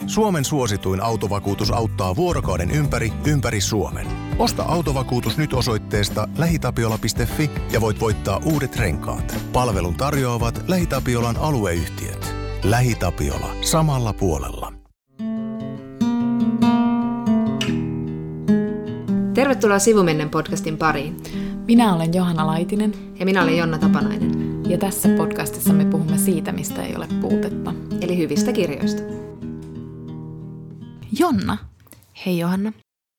Suomen suosituin autovakuutus auttaa vuorokauden ympäri Suomen. Osta autovakuutus nyt osoitteesta lähitapiola.fi ja voit voittaa uudet renkaat. Palvelun tarjoavat LähiTapiolan alueyhtiöt. LähiTapiola. Samalla puolella. Tervetuloa Sivumennen podcastin pariin. Minä olen Johanna Laitinen. Ja minä olen Jonna Tapanainen. Ja tässä podcastissa me puhumme siitä, mistä ei ole puutetta. Eli hyvistä kirjoista. Jonna. Hei Johanna.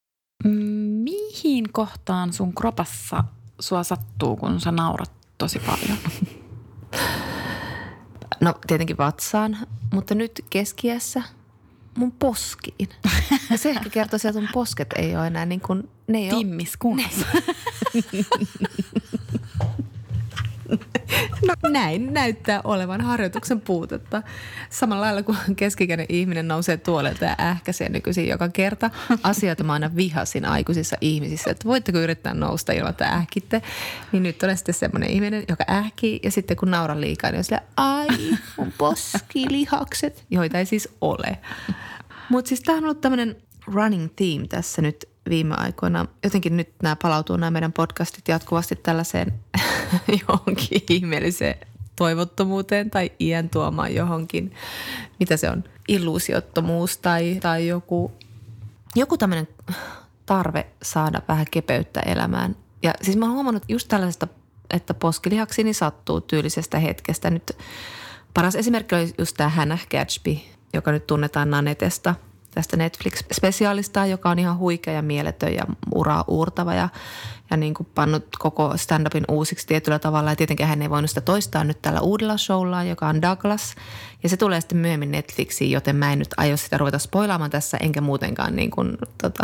Mihin kohtaan sun kropassa sua sattuu, kun sä naurat tosi paljon? No tietenkin vatsaan, mutta nyt keskiässä mun poskiin. Ja se ehkä kertoo sieltä, että mun posket ei ole enää niin kuin, ne ei timmiskunnossa. No näin näyttää olevan harjoituksen puutetta. Samalla lailla kuin keskikäinen ihminen nousee tuolelta ja ähkäisee nykyisin joka kerta. Asioita mä aina vihasin aikuisissa ihmisissä, että voitteko yrittää nousta ilman, että ähkitte. Niin nyt olen sitten semmoinen ihminen, joka ähkii ja sitten kun nauran liikaa, niin on silleen, ai mun poskilihakset, joita ei siis ole. Mutta siis tää on ollut tämmöinen running theme tässä nyt viime aikoina. Jotenkin nyt palautuu nämä meidän podcastit jatkuvasti tällaiseen johonkin ihmeelliseen toivottomuuteen tai iän tuomaan johonkin. Mitä se on? Illuusiottomuus tai joku tämmöinen tarve saada vähän kepeyttä elämään. Ja siis mä oon huomannut just tällaisesta, että poskilihaksini sattuu tyylisestä hetkestä. Nyt paras esimerkki oli just tämä Hannah Gadsby, joka nyt tunnetaan Nanetesta, tästä Netflix-spesiaalista, joka on ihan huikea ja mieletön ja uraa uurtava ja niin kuin pannut koko stand-upin uusiksi tietyllä tavalla. Ja tietenkin hän ei voinut sitä toistaa nyt tällä uudella showllaan, joka on Douglas. Ja se tulee sitten myöhemmin Netflixiin, joten mä en nyt aio sitä ruveta spoilaamaan tässä, enkä muutenkaan niin kuin,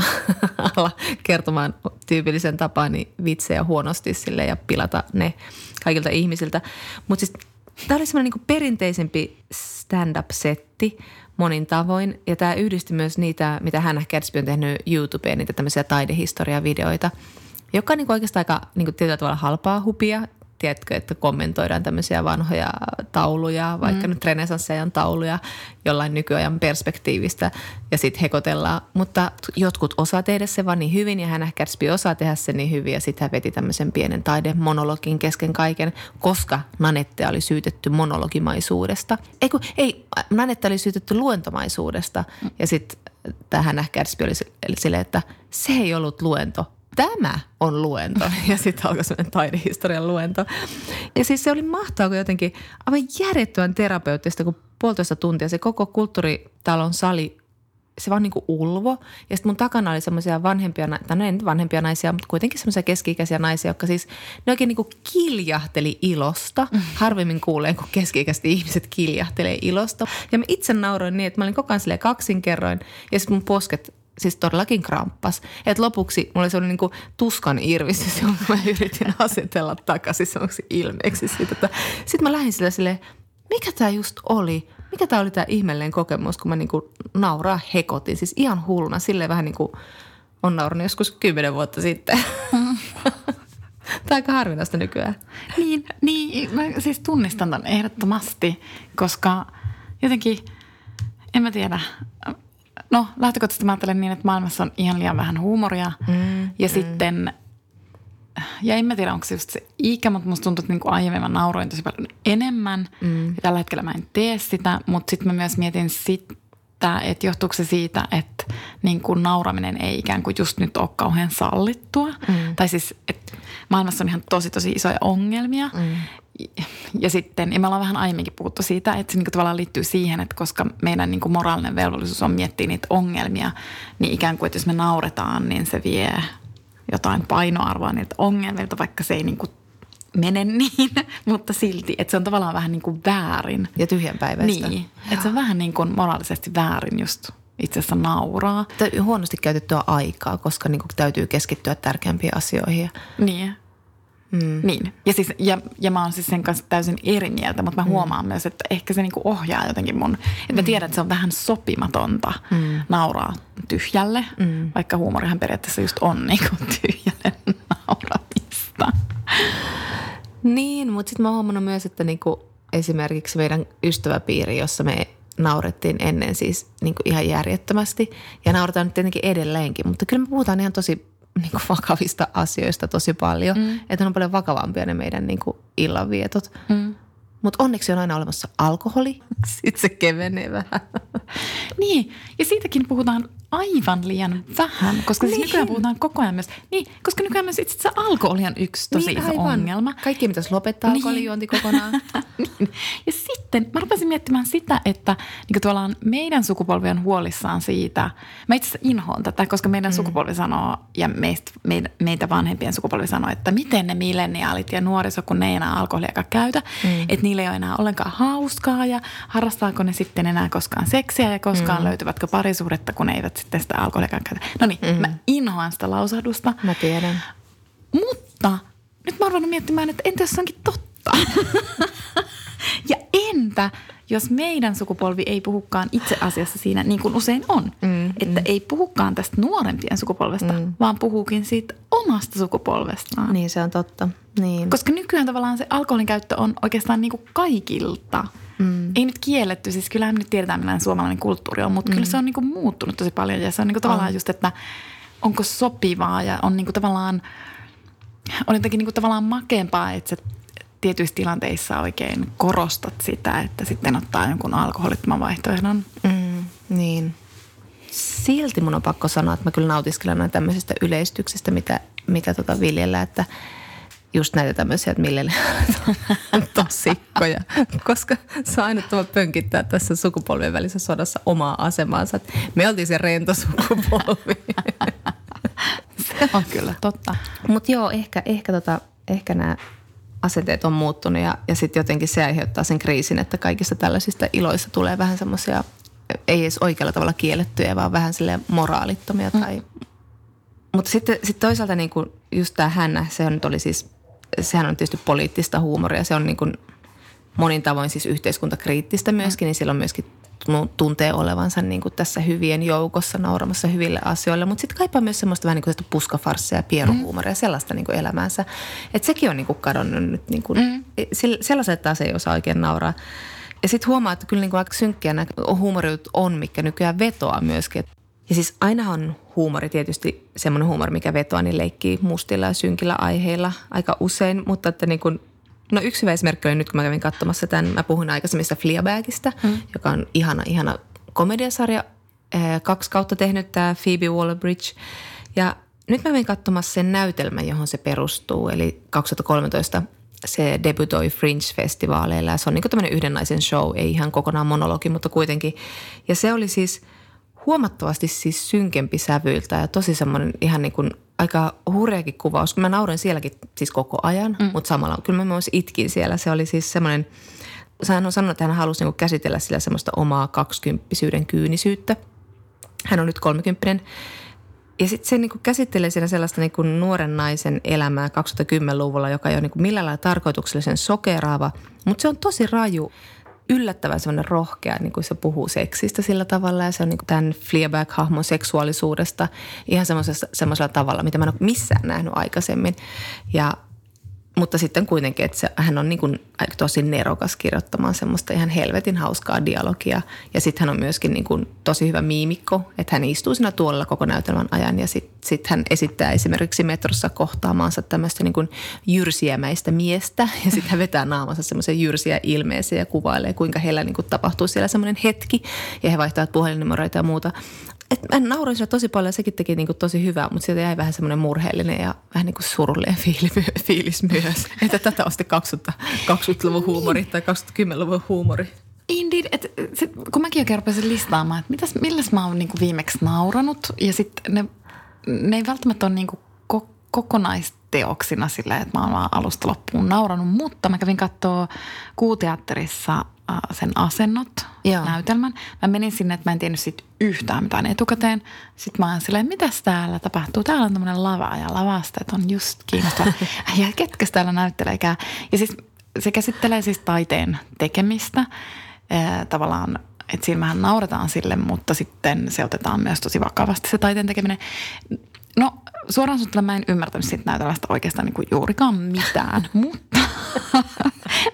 alla kertomaan tyypillisen tapaani vitsejä huonosti sille ja pilata ne kaikilta ihmisiltä. Mutta siis tämä oli semmoinen niin kuin perinteisempi stand-up-setti monin tavoin. Ja tämä yhdisti myös niitä, mitä Hannah Gadsby on tehnyt YouTubeen, niitä tämmöisiä taidehistoriavideoita, joka on niin oikeastaan aika niin tietyllä tavalla halpaa hupia. Tiedätkö, että kommentoidaan tämmöisiä vanhoja tauluja, vaikka nyt renesanssiajan tauluja jollain nykyajan perspektiivistä ja sitten hekotellaan. Mutta jotkut osaa tehdä se vaan niin hyvin ja Hannah Gadsby osaa tehdä se niin hyvin ja sitten hän veti tämmöisen pienen taidemonologin kesken kaiken, koska Nanettea oli syytetty monologimaisuudesta. Nanetta oli syytetty luentomaisuudesta ja sitten tämä Hannah Gadsby oli silleen, että se ei ollut luento. Tämä on luento. Ja sitten alkoi sellainen taidehistorian luento. Ja siis se oli mahtavaa, kun jotenkin aivan järjettömän terapeuttista, kun 1,5 tuntia se koko kulttuuritalon sali, se vaan niin kuin ulvo. Ja sitten mun takana oli semmoisia vanhempia, tai ei nyt vanhempia naisia, mutta kuitenkin semmoisia keski-ikäisiä naisia, jotka siis ne oikein niin kuin kiljahteli ilosta. Harvemmin kuulee, kun keski-ikäiset ihmiset kiljahtelee ilosta. Ja mä itse nauroin niin, että mä olin koko ajan silleen kaksinkerroin ja sitten mun posket siis todellakin kramppas. Että lopuksi mulla oli sellainen niin kuin tuskan irvistys, jonka mä yritin asetella takaisin semmoiksi ilmeeksi siitä. Sitten mä lähdin silleen, mikä tää just oli? Mikä tää oli tää ihmeellinen kokemus, kun mä niin kuin nauraa hekotin. Siis ihan hulluna. Silleen vähän niin kuin on naurannut joskus 10 vuotta sitten. Tää on aika harvinaista nykyään. Niin, mä siis tunnistan tämän ehdottomasti, koska jotenkin, en mä tiedä. No lähtökohtaisesti mä ajattelen niin, että maailmassa on ihan liian vähän huumoria ja sitten, ja en mä tiedä onko se just se ikä, mutta musta tuntuu, että niin kuin aiemmin mä nauroin tosi paljon enemmän ja tällä hetkellä mä en tee sitä, mutta sitten mä myös mietin sitä, että johtuuko se siitä, että niin kuin nauraminen ei ikään kuin just nyt ole kauhean sallittua tai siis, että maailmassa on ihan tosi isoja ongelmia. Ja sitten, ja me ollaan vähän aiemminkin puhuttu siitä, että se niin kuin tavallaan liittyy siihen, että koska meidän niin kuin moraalinen velvollisuus on miettiä niitä ongelmia, niin ikään kuin, että jos me nauretaan, niin se vie jotain painoarvoa niiltä ongelmilta, vaikka se ei niin kuin mene niin, mutta silti, että se on tavallaan vähän niin kuin väärin. Ja tyhjänpäiväistä. Niin, että se on vähän niin kuin moraalisesti väärin just itse asiassa nauraa. Huonosti käytettyä aikaa, koska niin kuin täytyy keskittyä tärkeämpiin asioihin. Niin. Niin. Ja mä oon siis sen kanssa täysin eri mieltä, mutta mä huomaan myös, että ehkä se niinku ohjaa jotenkin mun, että mä tiedän, että se on vähän sopimatonta nauraa tyhjälle, vaikka huumorihan periaatteessa just on niinku tyhjälle nauramista. Niin, mutta sitten mä oon huomannut myös, että niinku esimerkiksi meidän ystäväpiiri, jossa me naurettiin ennen siis niin kuin ihan järjettömästi ja nauretaan nyt tietenkin edelleenkin, mutta kyllä me puhutaan ihan tosi niin kuin vakavista asioista tosi paljon, että ne on paljon vakavampia ne meidän niin kuin illanvietot. Mutta onneksi on aina olemassa alkoholi, sitten se kevenee vähän. Niin, ja siitäkin puhutaan aivan liian vähän, koska siis nykyään puhutaan koko ajan myös, koska nykyään myös itse asiassa alkoholi on yksi tosi iso ongelma. Kaikki pitäisi lopettaa alkoholijuonti kokonaan. Niin. Ja sitten mä rupesin miettimään sitä, että niin tavallaan meidän sukupolvi on huolissaan siitä. Mä itse asiassa inhoan tätä, koska meidän sukupolvi sanoo ja meitä vanhempien sukupolvi sanoo, että miten ne milleniaalit ja nuoriso, kun ne ei enää alkoholiakaan käytä, että niillä ei ole enää ollenkaan hauskaa ja harrastaako ne sitten enää koskaan seksiä ja koskaan löytyvätkö parisuhdetta, kun ne eivät sitten sitä alkoholiakaan käytä. No niin, mä inhoan sitä lausahdusta. Mä tiedän. Mutta nyt mä oon ruvennut miettimään, että entä jos se onkin totta? Ja entä, jos meidän sukupolvi ei puhukaan itse asiassa siinä niin kuin usein on. Että ei puhukaan tästä nuorempien sukupolvesta, vaan puhuukin siitä omasta sukupolvestaan. Niin, se on totta. Niin. Koska nykyään tavallaan se alkoholin käyttö on oikeastaan niin kuin kaikilta. Ei nyt kielletty, siis kyllähän me nyt tiedetään millainen suomalainen kulttuuri on, mutta kyllä se on niin kuin muuttunut tosi paljon. Ja se on niin kuin tavallaan just, että onko sopivaa ja on niin kuin tavallaan, on jotenkin niin kuin tavallaan makeampaa, että se tietyissä tilanteissa oikein korostat sitä, että sitten ottaa jonkun alkoholittoman vaihtoehdon. Niin. Silti mun on pakko sanoa, että mä kyllä nautiskelen noin tämmöisistä yleistyksistä, mitä viljellään, että just näitä tämmöisiä, että mille on tosikkoja, koska se on ainut tapa pönkittää tässä sukupolvien välisessä sodassa omaa asemaansa. Me oltiin se rento sukupolvi. Se on kyllä totta. Mutta joo, ehkä nämä asenteet on muuttunut ja sitten jotenkin se aiheuttaa sen kriisin, että kaikista tällaisista iloista tulee vähän semmoisia, ei edes oikealla tavalla kiellettyjä, vaan vähän silleen moraalittomia. Mutta sitten toisaalta niin kuin just tämä Hännä, sehän on tietysti poliittista huumoria, se on niin kuin monin tavoin siis yhteiskuntakriittistä myöskin, niin silloin myöskin tuntee olevansa niin kuin tässä hyvien joukossa nauramassa hyville asioille, mutta sitten kaipaa myös semmoista vähän niin kuin puskafarssia ja pieruhuumoria ja sellaista niin kuin elämäänsä. Että sekin on niin kuin kadonnut nyt, niin kuin, sellaiset taas ei osaa oikein nauraa. Ja sitten huomaa, että kyllä niin kuin aika synkkiä nämä huumorit on, mikä nykyään vetoaa myöskin. Ja siis ainahan huumori tietysti, semmoinen huumori, mikä vetoaa, niin leikkii mustilla ja synkillä aiheilla aika usein, mutta että niin kuin, no yksi hyvä esimerkki oli nyt, kun mä kävin katsomassa tämän, mä puhuin aikaisemmista Fleabagista, joka on ihana komediasarja, 2 kautta tehnyt tämä Phoebe Waller-Bridge. Ja nyt mä kävin katsomassa sen näytelmän, johon se perustuu, eli 2013 se debutoi Fringe-festivaaleilla ja se on niin kuin tämmöinen yhden naisen show, ei ihan kokonaan monologi, mutta kuitenkin. Ja se oli siis huomattavasti siis synkempi sävyiltä ja tosi semmoinen ihan niin kuin aika hurjakin kuvaus. Mä nauroin sielläkin siis koko ajan, mutta samalla kyllä mä myös itkin siellä. Se oli siis semmoinen, hän on sanonut, että hän halusi niin kuin käsitellä sillä semmoista omaa 20-syyden kyynisyyttä. Hän on nyt 30. Ja sitten se niin kuin käsittelee siinä sellaista niin kuin nuoren naisen elämää 2010-luvulla, joka ei ole niin kuin millään lailla tarkoituksellisen sokeraava, mutta se on tosi raju. Yllättävän semmoinen rohkea, niin kuin se puhuu seksistä sillä tavalla ja se on niin kuin tämän Fleabag-hahmon seksuaalisuudesta ihan semmoisella tavalla, mitä mä en ole missään nähnyt aikaisemmin. Mutta sitten kuitenkin, että hän on niin kuin tosi nerokas kirjoittamaan semmoista ihan helvetin hauskaa dialogia. Ja sitten hän on myöskin niin kuin tosi hyvä miimikko, että hän istuu siinä tuolella koko näytelmän ajan. Ja sitten hän esittää esimerkiksi metrossa kohtaamaansa tämmöistä niin kuin jyrsiämäistä miestä. Ja sitten hän vetää naamansa semmoisen jyrsiä ilmeeseen ja kuvailee, kuinka heillä niin kuin tapahtuu siellä semmoinen hetki. Ja he vaihtavat puhelinnumeroita ja muuta. Mä nauroin sitä tosi paljon ja sekin teki niin kuin tosi hyvää, mutta sieltä jäi vähän semmoinen murheellinen ja vähän niin kuin surullinen fiilis myös. Että tätä on sitten 20-luvun huumori tai 2010-luvun huumori. Indeed, että kun mäkin oikein rupesin listaamaan, että milläs mä oon niin kuin viimeksi nauranut ja sitten ne ei välttämättä ole niin kuin kokonaisteoksina silleen, että mä oon vaan alusta loppuun nauranut, mutta mä kävin katsoa Kuuteatterissa sen Asennot näytelmän. Mä menin sinne, että mä en tiennyt siitä yhtään mitään etukäteen. Sitten mä oon silleen, mitäs täällä tapahtuu? Täällä on tämmöinen lava ja lavasteet on just kiinnostava. Ja ketkä täällä näytteleekään? Ja siis se käsittelee siis taiteen tekemistä. Tavallaan, että siinä vähän nauretaan sille, mutta sitten se otetaan myös tosi vakavasti se taiteen tekeminen. No suoraan sanottuna mä en ymmärtänyt siitä näytelmästä oikeastaan niin kuin juurikaan mitään, mutta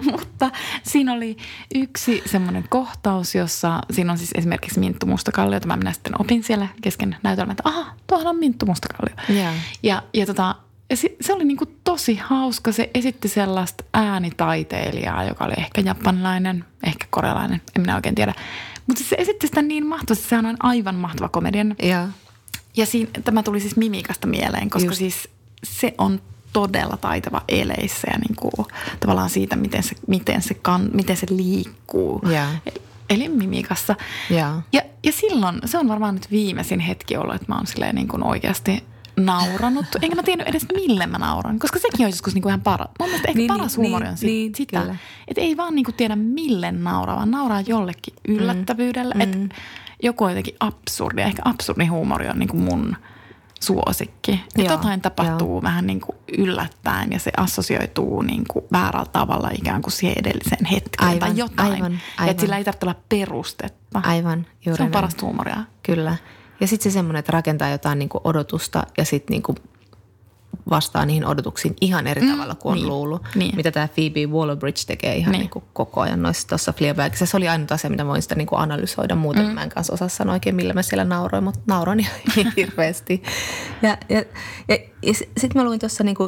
Mutta siinä oli yksi semmoinen kohtaus, jossa siinä on siis esimerkiksi Minttu Mustakallio, jota mä minä sitten opin siellä kesken näytelmän, että aha, tuohan on Minttu Mustakallio. Yeah. Ja se oli niinku tosi hauska. Se esitti sellaista äänitaiteilijaa, joka oli ehkä japanilainen, ehkä korealainen, en minä oikein tiedä. Mutta se esitti sitä niin mahtavasti, sehän on aivan mahtava komedian. Yeah. Ja tämä tuli siis mimikasta mieleen, koska siis se on todella taitava eleissä ja niinku, tavallaan siitä, miten se liikkuu. Yeah. Eli mimikassa. Yeah. Ja silloin, se on varmaan nyt viimeisin hetki ollut, että mä oon silleen niin kuin oikeasti nauranut. Enkä mä tiennyt edes mille mä nauran, koska sekin on joskus niinku ihan paras. Mun mielestä ehkä paras huumori on sitä, että ei vaan niinku tiedä mille nauraa, vaan nauraa jollekin yllättävyydellä. Että joku on jotenkin absurdi. Ehkä absurdi huumori on niinku mun suosikki. Että jotain tapahtuu vähän niinku yllättäen ja se assosioituu niinku väärällä tavalla ikään kuin siihen edelliseen hetkeen tai jotain. Aivan. Ja että sillä ei tarvitse olla perustetta. Aivan, juuri se on parasta huumoria. Kyllä. Ja sitten se semmoinen, että rakentaa jotain niinku odotusta ja sitten niinku vastaa niihin odotuksiin ihan eri tavalla kuin on luullut. Niin. Mitä tämä Phoebe Waller-Bridge tekee ihan niinku koko ajan noissa tuossa Fleabagissa. Se oli ainut asia, mitä voin sitä niinku analysoida. Muuten mä en kanssa osaa sanoa oikein, millä mä siellä nauroin, mutta nauroin ihan hirveästi. Ja sitten mä luin tuossa niinku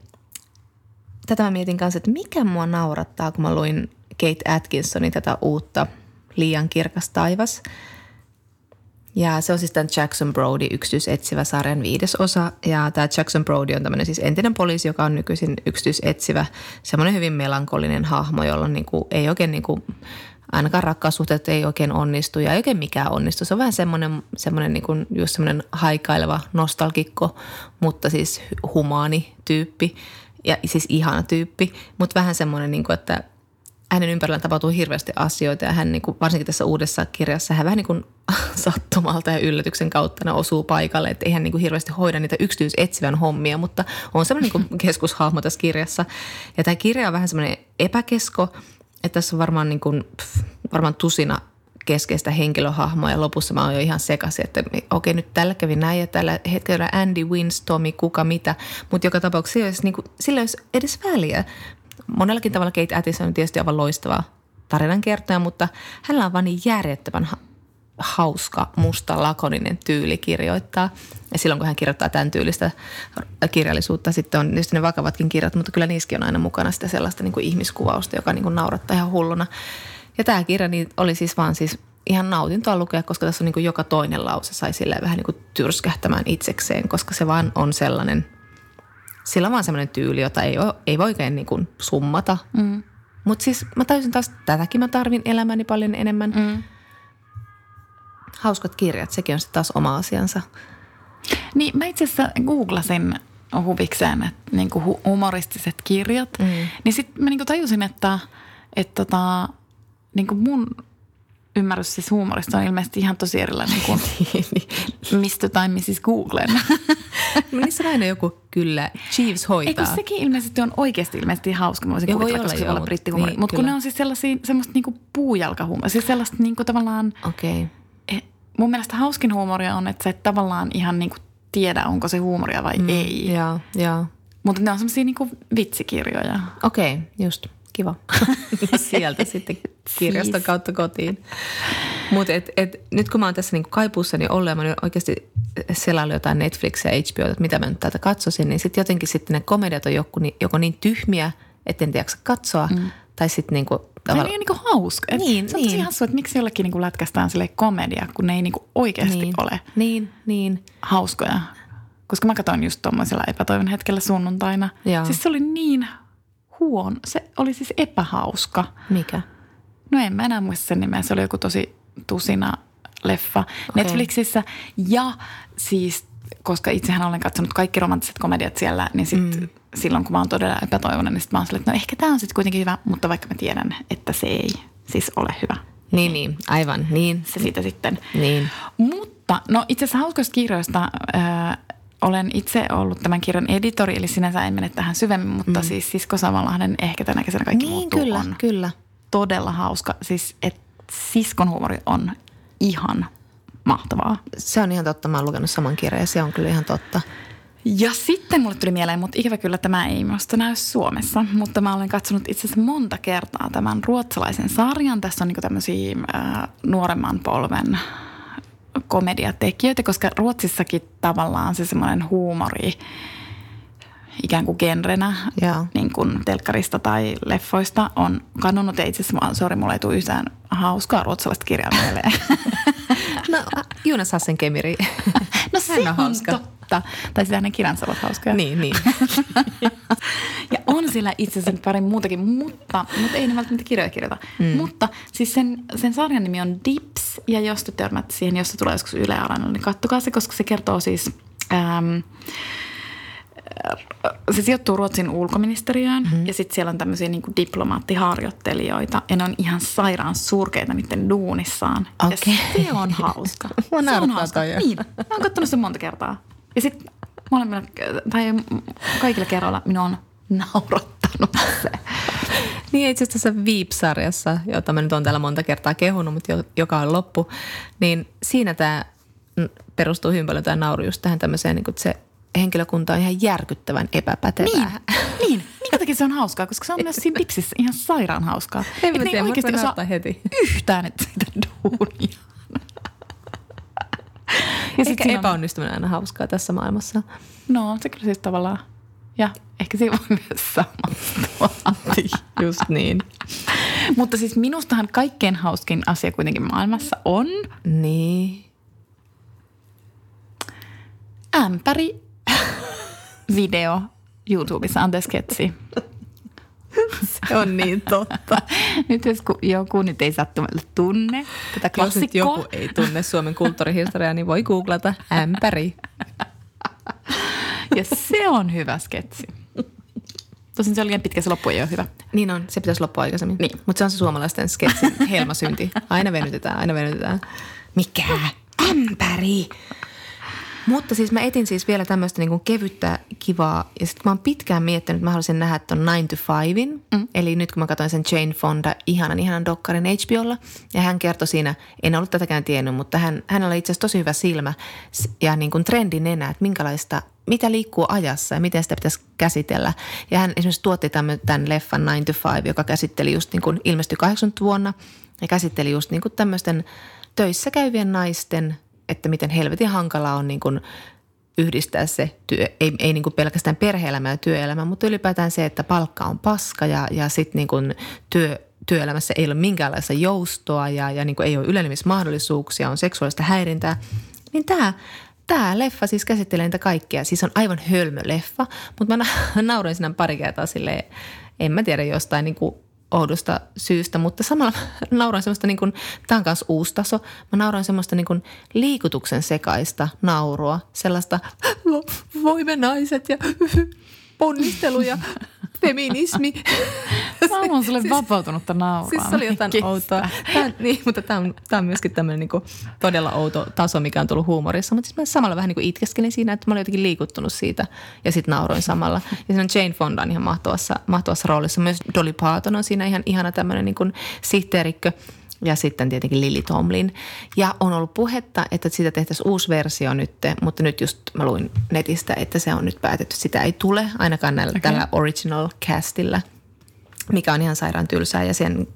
tätä mä mietin kanssa, että mikä mua naurattaa, kun mä luin Kate Atkinsonin tätä uutta Liian kirkas taivas. Ja se on siis tämän Jackson Brody yksityisetsivä sarjan 5. osa. Ja tämä Jackson Brody on tämmöinen siis entinen poliisi, joka on nykyisin yksityisetsivä. Semmoinen hyvin melankolinen hahmo, jolla niinku, ei oikein niinku, ainakaan rakkaussuhteet ei oikein onnistu ja ei oikein mikään onnistu. Se on vähän semmoinen niinku, just semmoinen haikaileva nostalgikko, mutta siis humaani tyyppi ja siis ihana tyyppi. Mutta vähän semmoinen, niinku, että hänen ympärillään tapahtuu hirveästi asioita ja hän niin kuin, varsinkin tässä uudessa kirjassa hän vähän niin kuin sattumalta ja yllätyksen kautta ne osuu paikalle. Että ei hän niin kuin hirveästi hoida niitä yksityisetsivän hommia, mutta on semmoinen niin kuin keskushahmo tässä kirjassa. Ja tämä kirja on vähän semmoinen epäkesko, että tässä on varmaan tusina keskeistä henkilöhahmoa ja lopussa mä oon jo ihan sekaisin, että okei nyt tällä kävi näin ja tällä hetkellä Andy wins, Tommy, kuka mitä. Mutta joka tapauksessa sillä ei olisi edes väliä. Monellakin tavalla Kate Atkinson on tietysti aivan loistava tarinankertoja, mutta hänellä on vaan niin järjettömän hauska, musta, lakoninen tyyli kirjoittaa. Ja silloin, kun hän kirjoittaa tämän tyylistä kirjallisuutta, sitten on tietysti ne vakavatkin kirjat, mutta kyllä niissäkin on aina mukana sitä sellaista niin kuin ihmiskuvausta, joka niin kuin naurattaa ihan hulluna. Ja tämä kirja niin oli siis vaan siis ihan nautintoa lukea, koska tässä on niin kuin joka toinen lause sai silleen vähän niin kuin tyrskähtämään itsekseen, koska se vaan on sellainen. Sillä on vaan semmoinen tyyli, jota ei voi oikein niin kuin summata. Mutta siis mä tajusin taas, että tätäkin mä tarvin elämäni paljon enemmän. Hauskat kirjat, sekin on sitten taas oma asiansa. Niin mä itse asiassa googlasin huvikseen, että niin kuin humoristiset kirjat. Niin sitten mä niin kuin tajusin, että niin kuin mun ymmärrys siis huumorista on ilmeisesti ihan tosi erilainen kuin Mr. tai Mrs. Googlen. Niissä on aina joku kyllä, Jeeves hoitaa. Eikö sekin ilmeisesti on oikeasti ilmeisesti hauska. Mä voisin kuvitella, koska se voi olla brittihuumori. Niin, mutta kun ne on siis semmoista niinku puujalkahuumoria. Siis sellaista niinku tavallaan, mun mielestä hauskin huumoria on, että sä et tavallaan ihan niinku tiedä, onko se huumoria vai ei. Joo. Mutta ne on semmoisia niinku vitsikirjoja. Okei, just. Kiva. Sieltä sitten kirjaston kautta kotiin. Mutta nyt kun mä oon tässä niinku kaipuussani ollut ja mä oon oikeasti selaillut jotain Netflixiä ja HBOta, että mitä mä nyt täältä katsoisin, niin sitten jotenkin sitten ne komediat on joko niin tyhmiä, etten tiedä katsoa, tai sitten niinku tavallaan. Ne ei niinku hauska. Niin, se on tosi hassua, että miksi jollekin niinku lätkästään silleen komedia, kun ne ei niinku oikeasti ole hauskoja. Koska mä katsoin just tuommoisella epätoivon hetkellä sunnuntaina. Joo. Siis se oli niin huono. Se oli siis epähauska. Mikä? No en mä enää muista sen nimeä. Se oli joku tosi tusina leffa Netflixissä. Ja siis, koska itsehän olen katsonut kaikki romanttiset komediat siellä, niin sitten silloin kun mä oon todella epätoivoinen, niin sitten mä oon silleen, että no ehkä tää on sitten kuitenkin hyvä, mutta vaikka mä tiedän, että se ei siis ole hyvä. Niin, aivan, niin. Se siitä sitten. Niin. Mutta, no itse asiassa hauskoista kirjoista olen itse ollut tämän kirjan editori, eli sinänsä en mene tähän syvemmin, mutta siis Sisko Savanlahden Ehkä tänä kesänä kaikki muuttuu on kyllä. Todella hauska. Siis, että Siskon huumori on ihan mahtavaa. Se on ihan totta. Mä oon lukenut saman kirjan ja se on kyllä ihan totta. Ja sitten mulle tuli mieleen, mutta ikävä kyllä tämä ei minusta näy Suomessa, mutta mä olen katsonut itse asiassa monta kertaa tämän ruotsalaisen sarjan. Tässä on niinku tämmöisiä nuoremman polven komediatekijöitä, koska Ruotsissakin tavallaan se semmoinen huumori ikään kuin genrenä niin kuin telkkarista tai leffoista on kadonnut. Ja itse asiassa, mulla ei tule yhtään hauskaa ruotsalaista kirjaa mieleen. No, Jonas Hassenkemiri. No se on hauska. Totta. Tai sitä hänen kirjansa ovat hauskoja. Niin. Ja on siellä itse asiassa pari muutakin, mutta ei ne välttämättä kirjoja kirjoita. Mutta siis sen sarjan nimi on Dips, ja jos te törmätte siihen, jos se tulee joskus Yle Areenalle, niin kattokaa se, koska se kertoo siis se sijoittuu Ruotsin ulkoministeriöön ja sitten siellä on tämmöisiä niinku diplomaattiharjoittelijoita ja ne on ihan sairaan surkeita niiden duunissaan. Okay. Ja se on hauska. Mua se on hauska. Toi. Niin, mä oon katsonut sen monta kertaa. Ja sitten kaikilla kerroilla minua on naurattanut se. Niin itse asiassa tässä Veep-sarjassa, jota mä nyt oon täällä monta kertaa kehunut, mutta joka on loppu, niin siinä tämä perustuu hyvin paljon tämä nauru just tähän tämmöiseen, niin kuin, että se henkilökunta on ihan järkyttävän epäpätevää. Niin. Minkä takia se on hauskaa, koska se on myös siinä Dipsissä ihan sairaan hauskaa. Ei mä tiedä, oikeasti osaa heti. Yhtään, että sitä duunia. Ja ehkä epäonnistuminen aina hauskaa tässä maailmassa. No, se kyllä siis tavallaan. Ja ehkä siinä voi myös samastua. Just niin. Mutta siis minustahan kaikkein hauskin asia kuitenkin maailmassa on. Niin. Ämpäri video YouTubessa, anteeksi sketsi. Se on niin totta. Nyt jos joku nyt ei sattumalta tunne tätä klassikkoa. Jos nyt joku ei tunne Suomen kulttuurihistoriaa, niin voi googlata ämpäri. Ja se on hyvä sketsi. Tosin se oli liian pitkä, se loppu ei ole hyvä. Niin on, se pitäisi loppua aikaisemmin. Niin. Mutta se on se suomalaisten sketsin helmasynti. Aina venytetään. Mikä? Ämpäri! Mutta siis mä etin siis vielä tämmöistä niin kuin kevyttä, kivaa. Ja sitten mä oon pitkään miettinyt, että mä haluaisin nähdä ton 9 to 5. Eli nyt kun mä katsoin sen Jane Fonda ihanan dokkarin HBOlla. Ja hän kertoi siinä, en ollut tätäkään tiennyt, mutta hänellä oli itse asiassa tosi hyvä silmä ja niin kuin trendinenä, että mitä liikkuu ajassa ja miten sitä pitäisi käsitellä. Ja hän esimerkiksi tuotti tämän leffan 9 to 5, joka käsitteli just niin kuin ilmestyi 80 vuonna. Ja käsitteli just niin kuin tämmöisten töissä käyvien naisten, että miten helvetin hankalaa on niin kuin yhdistää se työ, ei niin kuin pelkästään perhe-elämä ja työelämä, mutta ylipäätään se, että palkka on paska ja sitten niin kuin työelämässä ei ole minkäänlaista joustoa ja niin kuin ei ole ylenemismahdollisuuksia, on seksuaalista häirintää. Niin tämä leffa siis käsittelee niitä kaikkea. Siis on aivan hölmö leffa, mutta mä nauroin siinä pari kertaa silleen, en mä tiedä jostain niin kuin oudosta syystä, mutta samalla nauroin semmoista niin kuin, tämä on kanssa uusi taso, mä nauroin semmoista niin kuin liikutuksen sekaista naurua, sellaista voimme naiset ja ponnistelu ja feminismi. Mä oon sulle vapautunutta nauraa. Siis se oli jotain outoa. Niin, mutta tämä on myöskin tämmöinen niin kuin todella outo taso, mikä on tullut huumorissa. Mutta siis mä samalla vähän niin kuin itkeskelin siinä, että mä olin jotenkin liikuttunut siitä ja sitten nauroin samalla. Ja siinä on Jane Fonda on ihan mahtavassa roolissa. Myös Dolly Parton on siinä ihan ihana tämmöinen niin kuin sihteerikkö. Ja sitten tietenkin Lily Tomlin. Ja on ollut puhetta, että siitä tehtäisiin uusi versio nyt, mutta nyt just mä luin netistä, että se on nyt päätetty. Sitä ei tule ainakaan tällä original castilla, mikä on ihan sairaan tylsää. Ja sen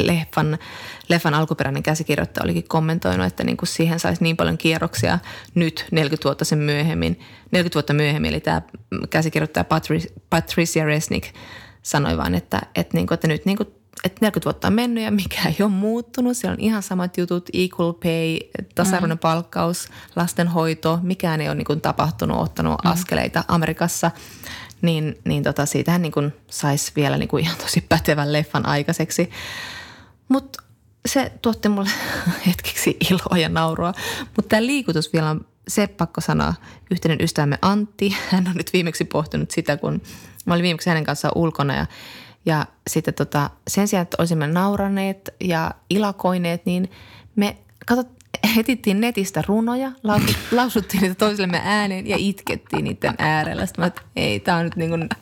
leffan alkuperäinen käsikirjoittaja olikin kommentoinut, että niin kuin siihen saisi niin paljon kierroksia nyt 40 vuotta myöhemmin. Eli tämä käsikirjoittaja Patricia Resnick sanoi vaan, että nyt niin kuin että 40 vuotta on mennyt ja mikä ei ole muuttunut. Siellä on ihan samat jutut, equal pay, tasa-arvoinen palkkaus, lastenhoito. Mikään ei ole niin kuin tapahtunut, ottanut askeleita Amerikassa. Siitähän niin kuin saisi vielä niin kuin ihan tosi pätevän leffan aikaiseksi. Mutta se tuotti mulle hetkeksi iloa ja naurua. Mutta tämä liikutus vielä on se pakko sanoa. Yhteinen ystävämme Antti, hän on nyt viimeksi pohtinut sitä, kun mä olin viimeksi hänen kanssaan ulkona ja sitten sen sijaan, että olisimme nauraneet ja ilakoineet, niin me etittiin netistä runoja, lausuttiin niitä toisillemme ääneen ja itkettiin niiden äärellä. Sitten että ei, tämä on nyt niin kuin.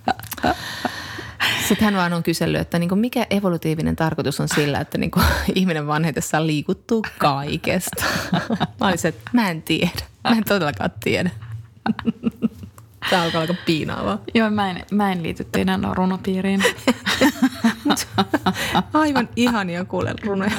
Sitten hän vaan on kysellyt, että niin kuin mikä evolutiivinen tarkoitus on sillä, että niin kuin ihminen vanhetessaan liikuttuu kaikesta. Mä olin se, että mä en tiedä. Mä en todellakaan tiedä. Tämä alkaa aika piinaavaa. Joo, mä en liity teidän runopiiriin. Aivan ihania kuulla runoja.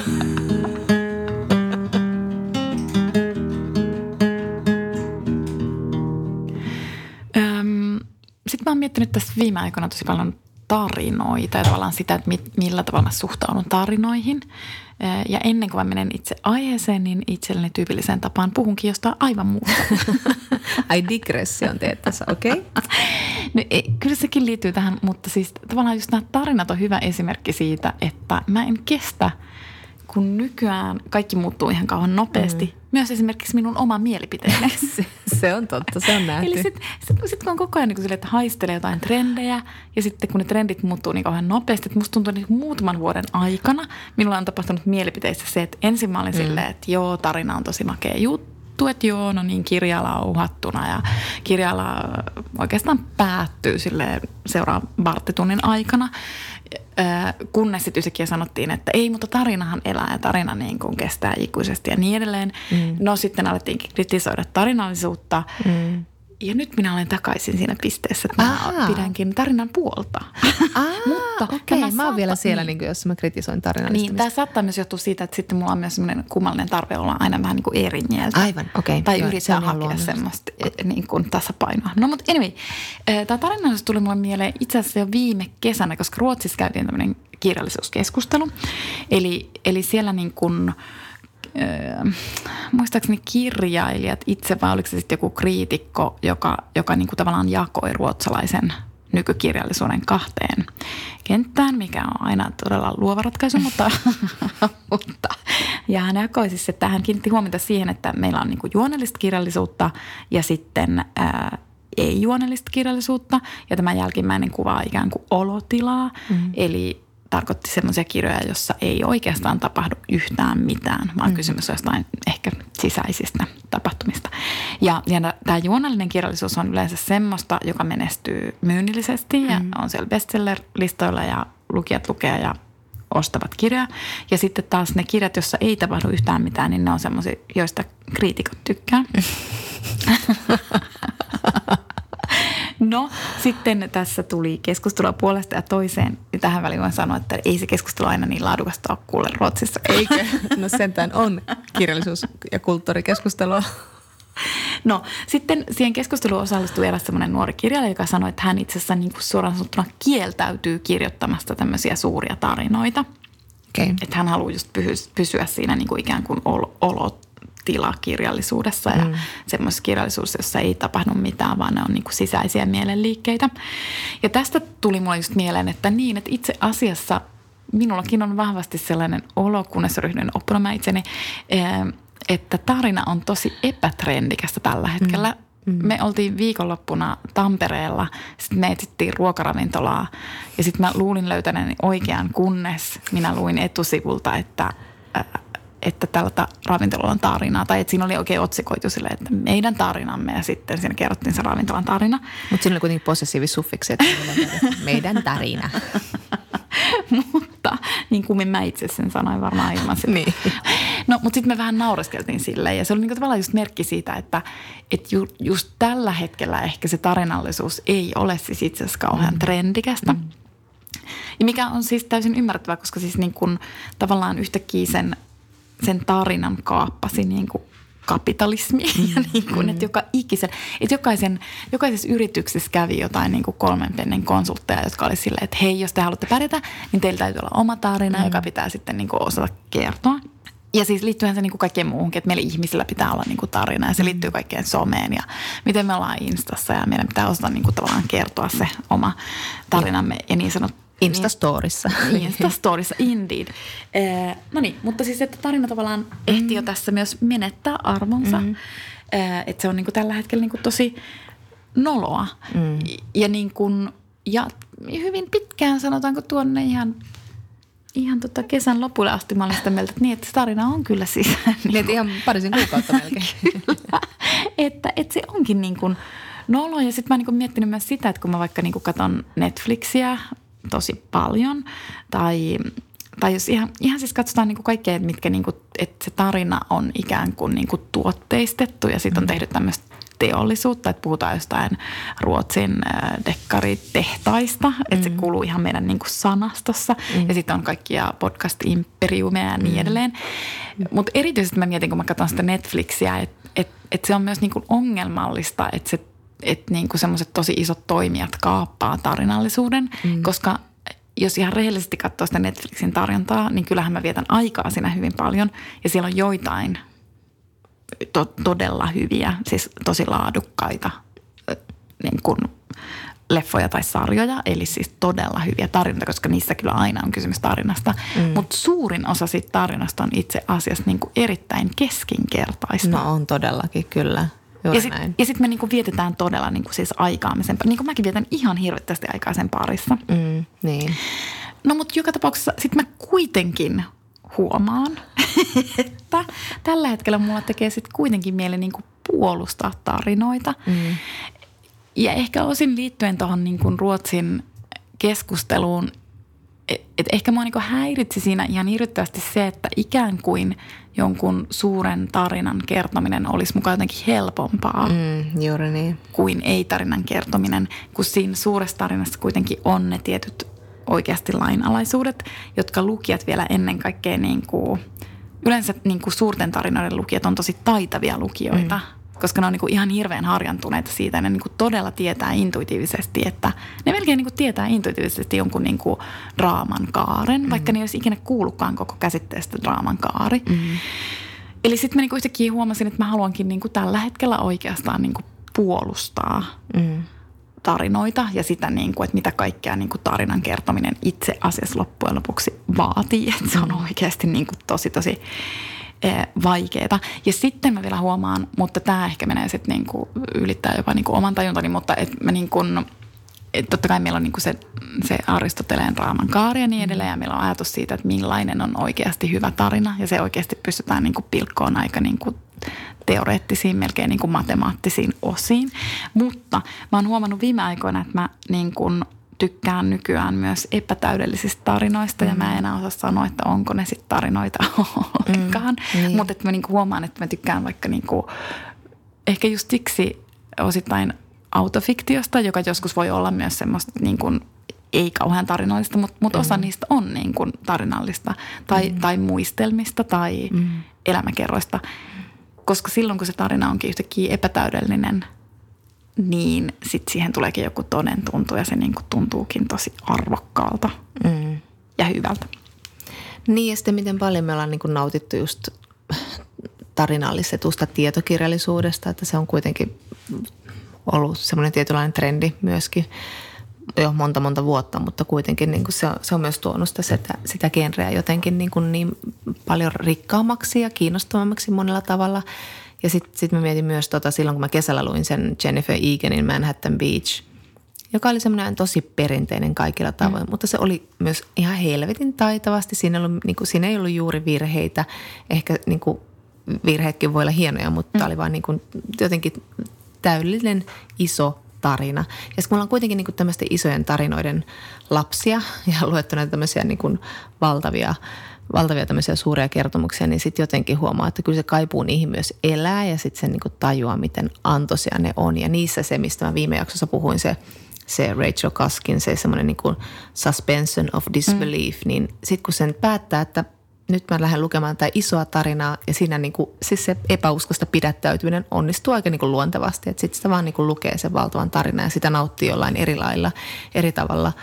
Sitten mä oon miettinyt tässä viime aikoina tosi paljon tarinoita ja tavallaan sitä, että millä tavalla mä suhtaudun tarinoihin. Ja ennen kuin mä menen itse aiheeseen, niin itselleni tyypilliseen tapaan puhunkin jostain aivan muuta. Ai digression teet tässä, okei? Okay. No, kyllä sekin liittyy tähän, mutta siis tavallaan just nämä tarinat on hyvä esimerkki siitä, että mä en kestä, kun nykyään kaikki muuttuu ihan kauan nopeasti. Myös esimerkiksi minun oma mielipiteeni. Se on totta, se on nähty. Eli sit kun on koko ajan niin silleen, että haistelee jotain trendejä ja sitten kun ne trendit muuttuu niin kauhean nopeasti, että musta tuntuu, että muutaman vuoden aikana minulla on tapahtunut mielipiteissä se, että ensin mä olin silleen, että joo, tarina on tosi makea juttu, että joo, no niin, kirja on uhattuna ja kirja oikeastaan päättyy silleen seuraavan varttitunnin aikana. Kunnes sitten yhtäkkiä sanottiin, että ei, mutta tarinahan elää ja tarina niin kuin kestää ikuisesti ja niin edelleen. No sitten alettiinkin kritisoida tarinallisuutta. Ja nyt minä olen takaisin siinä pisteessä, että mä pidänkin tarinan puolta. Mutta okei, mä oon vielä siellä, niin jossa mä kritisoin tarinallistamista. Niin, tämä saattaa myös johtua siitä, että sitten mulla on myös semmoinen kummallinen tarve olla aina vähän niin kuin eri mieltä. Aivan, okei. Tai yrittää hakea semmoista niin kuin tasapainoa. No mutta anyway, tämä tarinallisuus tuli mulle mieleen itse asiassa jo viime kesänä, koska Ruotsissa käytiin tämmöinen kirjallisuuskeskustelu. Eli siellä niin kuin muistaakseni kirjailijat itse, vai oliko se sitten joku kriitikko, joka niin kuin tavallaan jakoi ruotsalaisen nykykirjallisuuden kahteen kenttään, mikä on aina todella luova ratkaisu, mutta ja hän jakoi siis, että hän kiinnitti huomiota siihen, että meillä on niin kuin juonellista kirjallisuutta ja sitten ei-juonellista kirjallisuutta, ja tämä jälkimmäinen kuvaa ikään kuin olotilaa, eli tarkoitti semmoisia kirjoja, jossa ei oikeastaan tapahdu yhtään mitään, vaan kysymys on jostain ehkä sisäisistä tapahtumista. Ja tämä juonellinen kirjallisuus on yleensä semmoista, joka menestyy myynnillisesti ja on siellä bestseller-listoilla ja lukijat lukee ja ostavat kirjoja. Ja sitten taas ne kirjat, joissa ei tapahdu yhtään mitään, niin ne on semmoisia, joista kriitikot tykkää. No, sitten tässä tuli keskustelua puolesta ja toiseen. Ja tähän väliin voin sanoa, että ei se keskustelu aina niin laadukasta ole kuule Ruotsissa. Eikö? No sentään on kirjallisuus- ja kulttuurikeskustelua. No, sitten siihen keskusteluun osallistui eräs semmoinen nuori kirjailija, joka sanoi, että hän itse asiassa niin kuin suoraan sanottuna kieltäytyy kirjoittamasta tämmöisiä suuria tarinoita. Okay. Että hän haluaa just pysyä siinä niin kuin ikään kuin olotilakirjallisuudessa ja semmoisessa kirjallisuudessa, jossa ei tapahdu mitään, vaan ne on niin kuin sisäisiä mielenliikkeitä. Ja tästä tuli mulle just mieleen, että niin, että itse asiassa minullakin on vahvasti sellainen olo, kunnes ryhdyin oppimaan itseni, että tarina on tosi epätrendikästä tällä hetkellä. Me oltiin viikonloppuna Tampereella, sitten me etsittiin ruokaravintolaa ja sitten mä luulin löytäneeni oikean, kunnes minä luin etusivulta, että tältä ravintolalla on tarinaa. Tai että siinä oli oikein otsikoitu silleen, että meidän tarinamme ja sitten siinä kerrottiin se ravintolan tarina. Mutta siinä oli kuitenkin possessiivisuffiksi, että meidän tarina. Mutta niin kuin mä itse sen sanoin varmaan ilman sitä. Niin. No, mutta sitten me vähän naureskeltiin silleen ja se oli niin kuin tavallaan just merkki siitä, että just tällä hetkellä ehkä se tarinallisuus ei ole siis itse asiassa kauhean trendikästä. Ja mikä on siis täysin ymmärrettävää, koska siis niin kuin tavallaan yhtäkkiä sen tarinan kaappasi niin kuin kapitalismi ja niin kuin, että jokaisessa yrityksessä kävi jotain niin kuin 3 pennin konsultteja, jotka oli silleen, että hei, jos te haluatte pärjätä, niin teillä täytyy olla oma tarina, joka pitää sitten niin kuin osata kertoa. Ja siis liittyyhän se niin kuin kaikkeen muuhunkin, että meillä ihmisillä pitää olla niin kuin tarina ja se liittyy kaikkeen someen ja miten me ollaan Instassa ja meidän pitää osata niin kuin tavallaan kertoa se oma tarinamme ja niin sanottu. Instastorissa. Instastorissa, indeed. No niin, mutta siis että tarina tavallaan ehti jo tässä myös menettää arvonsa. Että se on niin kuin tällä hetkellä niin kuin tosi noloa. Ja, niin kuin, ja hyvin pitkään sanotaanko tuonne ihan kesän lopulle asti mä olin sitä mieltä, että niin, että se tarina on kyllä siis. Niin, ihan parisen kuukautta melkein. Kyllä, että se onkin niin kuin nolo. Ja sitten mä oon niin kuin miettinyt myös sitä, että kun mä vaikka niin kuin katson Netflixiä tosi paljon tai jos ihan siis katsotaan niin kuin kaikkea, mitkä niin kuin, että se tarina on ikään kuin tuotteistettu ja sitten on tehty tämmöistä teollisuutta, että puhutaan jostain Ruotsin dekkaritehtaista, että se kuuluu ihan meidän niin kuin sanastossa. Ja sitten on kaikkia podcast-imperiumeja ja niin edelleen. Mutta erityisesti mä mietin, kun mä katson sitä Netflixiä, että se on myös niin kuin ongelmallista, että niin kuin semmoiset tosi isot toimijat kaappaa tarinallisuuden, koska jos ihan rehellisesti katsoo sitä Netflixin tarjontaa, niin kyllähän mä vietän aikaa siinä hyvin paljon. Ja siellä on joitain todella hyviä, siis tosi laadukkaita niin kuin leffoja tai sarjoja. Eli siis todella hyviä tarinoita, koska niissä kyllä aina on kysymys tarinasta. Mutta suurin osa siitä tarinasta on itse asiassa niin kuin erittäin keskinkertaista. No on todellakin, kyllä. Ja sitten me niinku vietetään todella niinku siis aikaa. Niinku mäkin vietän ihan hirvettävästi aikaa sen parissa. Niin. No mutta joka tapauksessa sitten mä kuitenkin huomaan, että tällä hetkellä mulla tekee sitten kuitenkin mieli niinku puolustaa tarinoita. Ja ehkä osin liittyen tuohon niinku Ruotsin keskusteluun, että ehkä mua niinku häiritsi siinä ihan hirvittävästi se, että ikään kuin jonkun suuren tarinan kertominen olisi mukaan jotenkin helpompaa juuri niin. kuin ei-tarinan kertominen, kun siinä suuressa tarinassa kuitenkin on ne tietyt oikeasti lainalaisuudet, jotka lukijat vielä ennen kaikkea niin kuin, yleensä niin kuin suurten tarinoiden lukijat on tosi taitavia lukijoita, koska ne on niin kuin ihan hirveän harjantuneita siitä ja ne niin kuin todella tietää intuitiivisesti, että ne melkein niin kuin tietää intuitiivisesti jonkun niin kuin draaman kaaren, vaikka ne ei olisi ikinä kuullutkaan koko käsitteestä draaman kaari. Eli sitten mä niin kuin yhtäkkiä huomasin, että mä haluankin niin kuin tällä hetkellä oikeastaan niin kuin puolustaa tarinoita ja sitä, niin kuin, että mitä kaikkea niin kuin tarinan kertominen itse asiassa loppujen lopuksi vaatii. Että se on oikeasti niin kuin tosi vaikeeta. Ja sitten mä vielä huomaan, mutta tämä ehkä menee sitten niinku ylittää jopa niinku oman tajuntani, mutta että mä niinku, totta kai meillä on niinku se Aristoteleen draaman kaari ja niin edelleen, ja meillä on ajatus siitä, että millainen on oikeasti hyvä tarina, ja se oikeasti pystytään niinku pilkkoon aika niinku teoreettisiin, melkein niinku matemaattisiin osiin. Mutta mä oon huomannut viime aikoina, että mä niinku tykkään nykyään myös epätäydellisistä tarinoista ja mä en enää osaa sanoa, että onko ne sitten tarinoita ollenkaan. Niin. Mutta mä niinku huomaan, että mä tykkään vaikka niinku, ehkä just siksi osittain autofiktiosta, joka joskus voi olla myös semmoista niinku, ei kauhean tarinallista, mutta osa niistä on niinku tarinallista tai muistelmista tai elämäkerroista. Koska silloin, kun se tarina onkin yhtäkkiä epätäydellinen, niin sitten siihen tuleekin joku toden tuntu ja se niinku tuntuukin tosi arvokkaalta ja hyvältä. Niin ja sitten miten paljon me ollaan niinku nautittu just tarinallisetusta tietokirjallisuudesta, että se on kuitenkin ollut semmoinen tietynlainen trendi myöskin jo monta vuotta, mutta kuitenkin niinku se on myös tuonut sitä genreä jotenkin niinku niin paljon rikkaammaksi ja kiinnostavammaksi monella tavalla. Ja sitten mä mietin myös silloin, kun mä kesällä luin sen Jennifer Eganin Manhattan Beach, joka oli semmoinen tosi perinteinen kaikilla tavoin, mutta se oli myös ihan helvetin taitavasti. Siinä ei ollut juuri virheitä. Ehkä virheetkin voi olla hienoja, mutta oli vaan jotenkin täydellinen iso tarina. Ja sitten mulla on kuitenkin tämmöisten isojen tarinoiden lapsia ja luettu näitä tämmöisiä valtavia tämmöisiä suuria kertomuksia, niin sitten jotenkin huomaa, että kyllä se kaipuu niihin myös elää ja sitten se tajuaa, miten antoisia ne on. Ja niissä se, mistä mä viime jaksossa puhuin, se Rachel Cuskin, se semmoinen suspension of disbelief, niin sitten kun sen päättää, että nyt mä lähden lukemaan tätä isoa tarinaa ja siinä siis se epäuskosta pidättäytyminen onnistuu aika luontevasti. Että sitten sitä vaan lukee sen valtavan tarinan ja sitä nauttii jollain eri tavalla.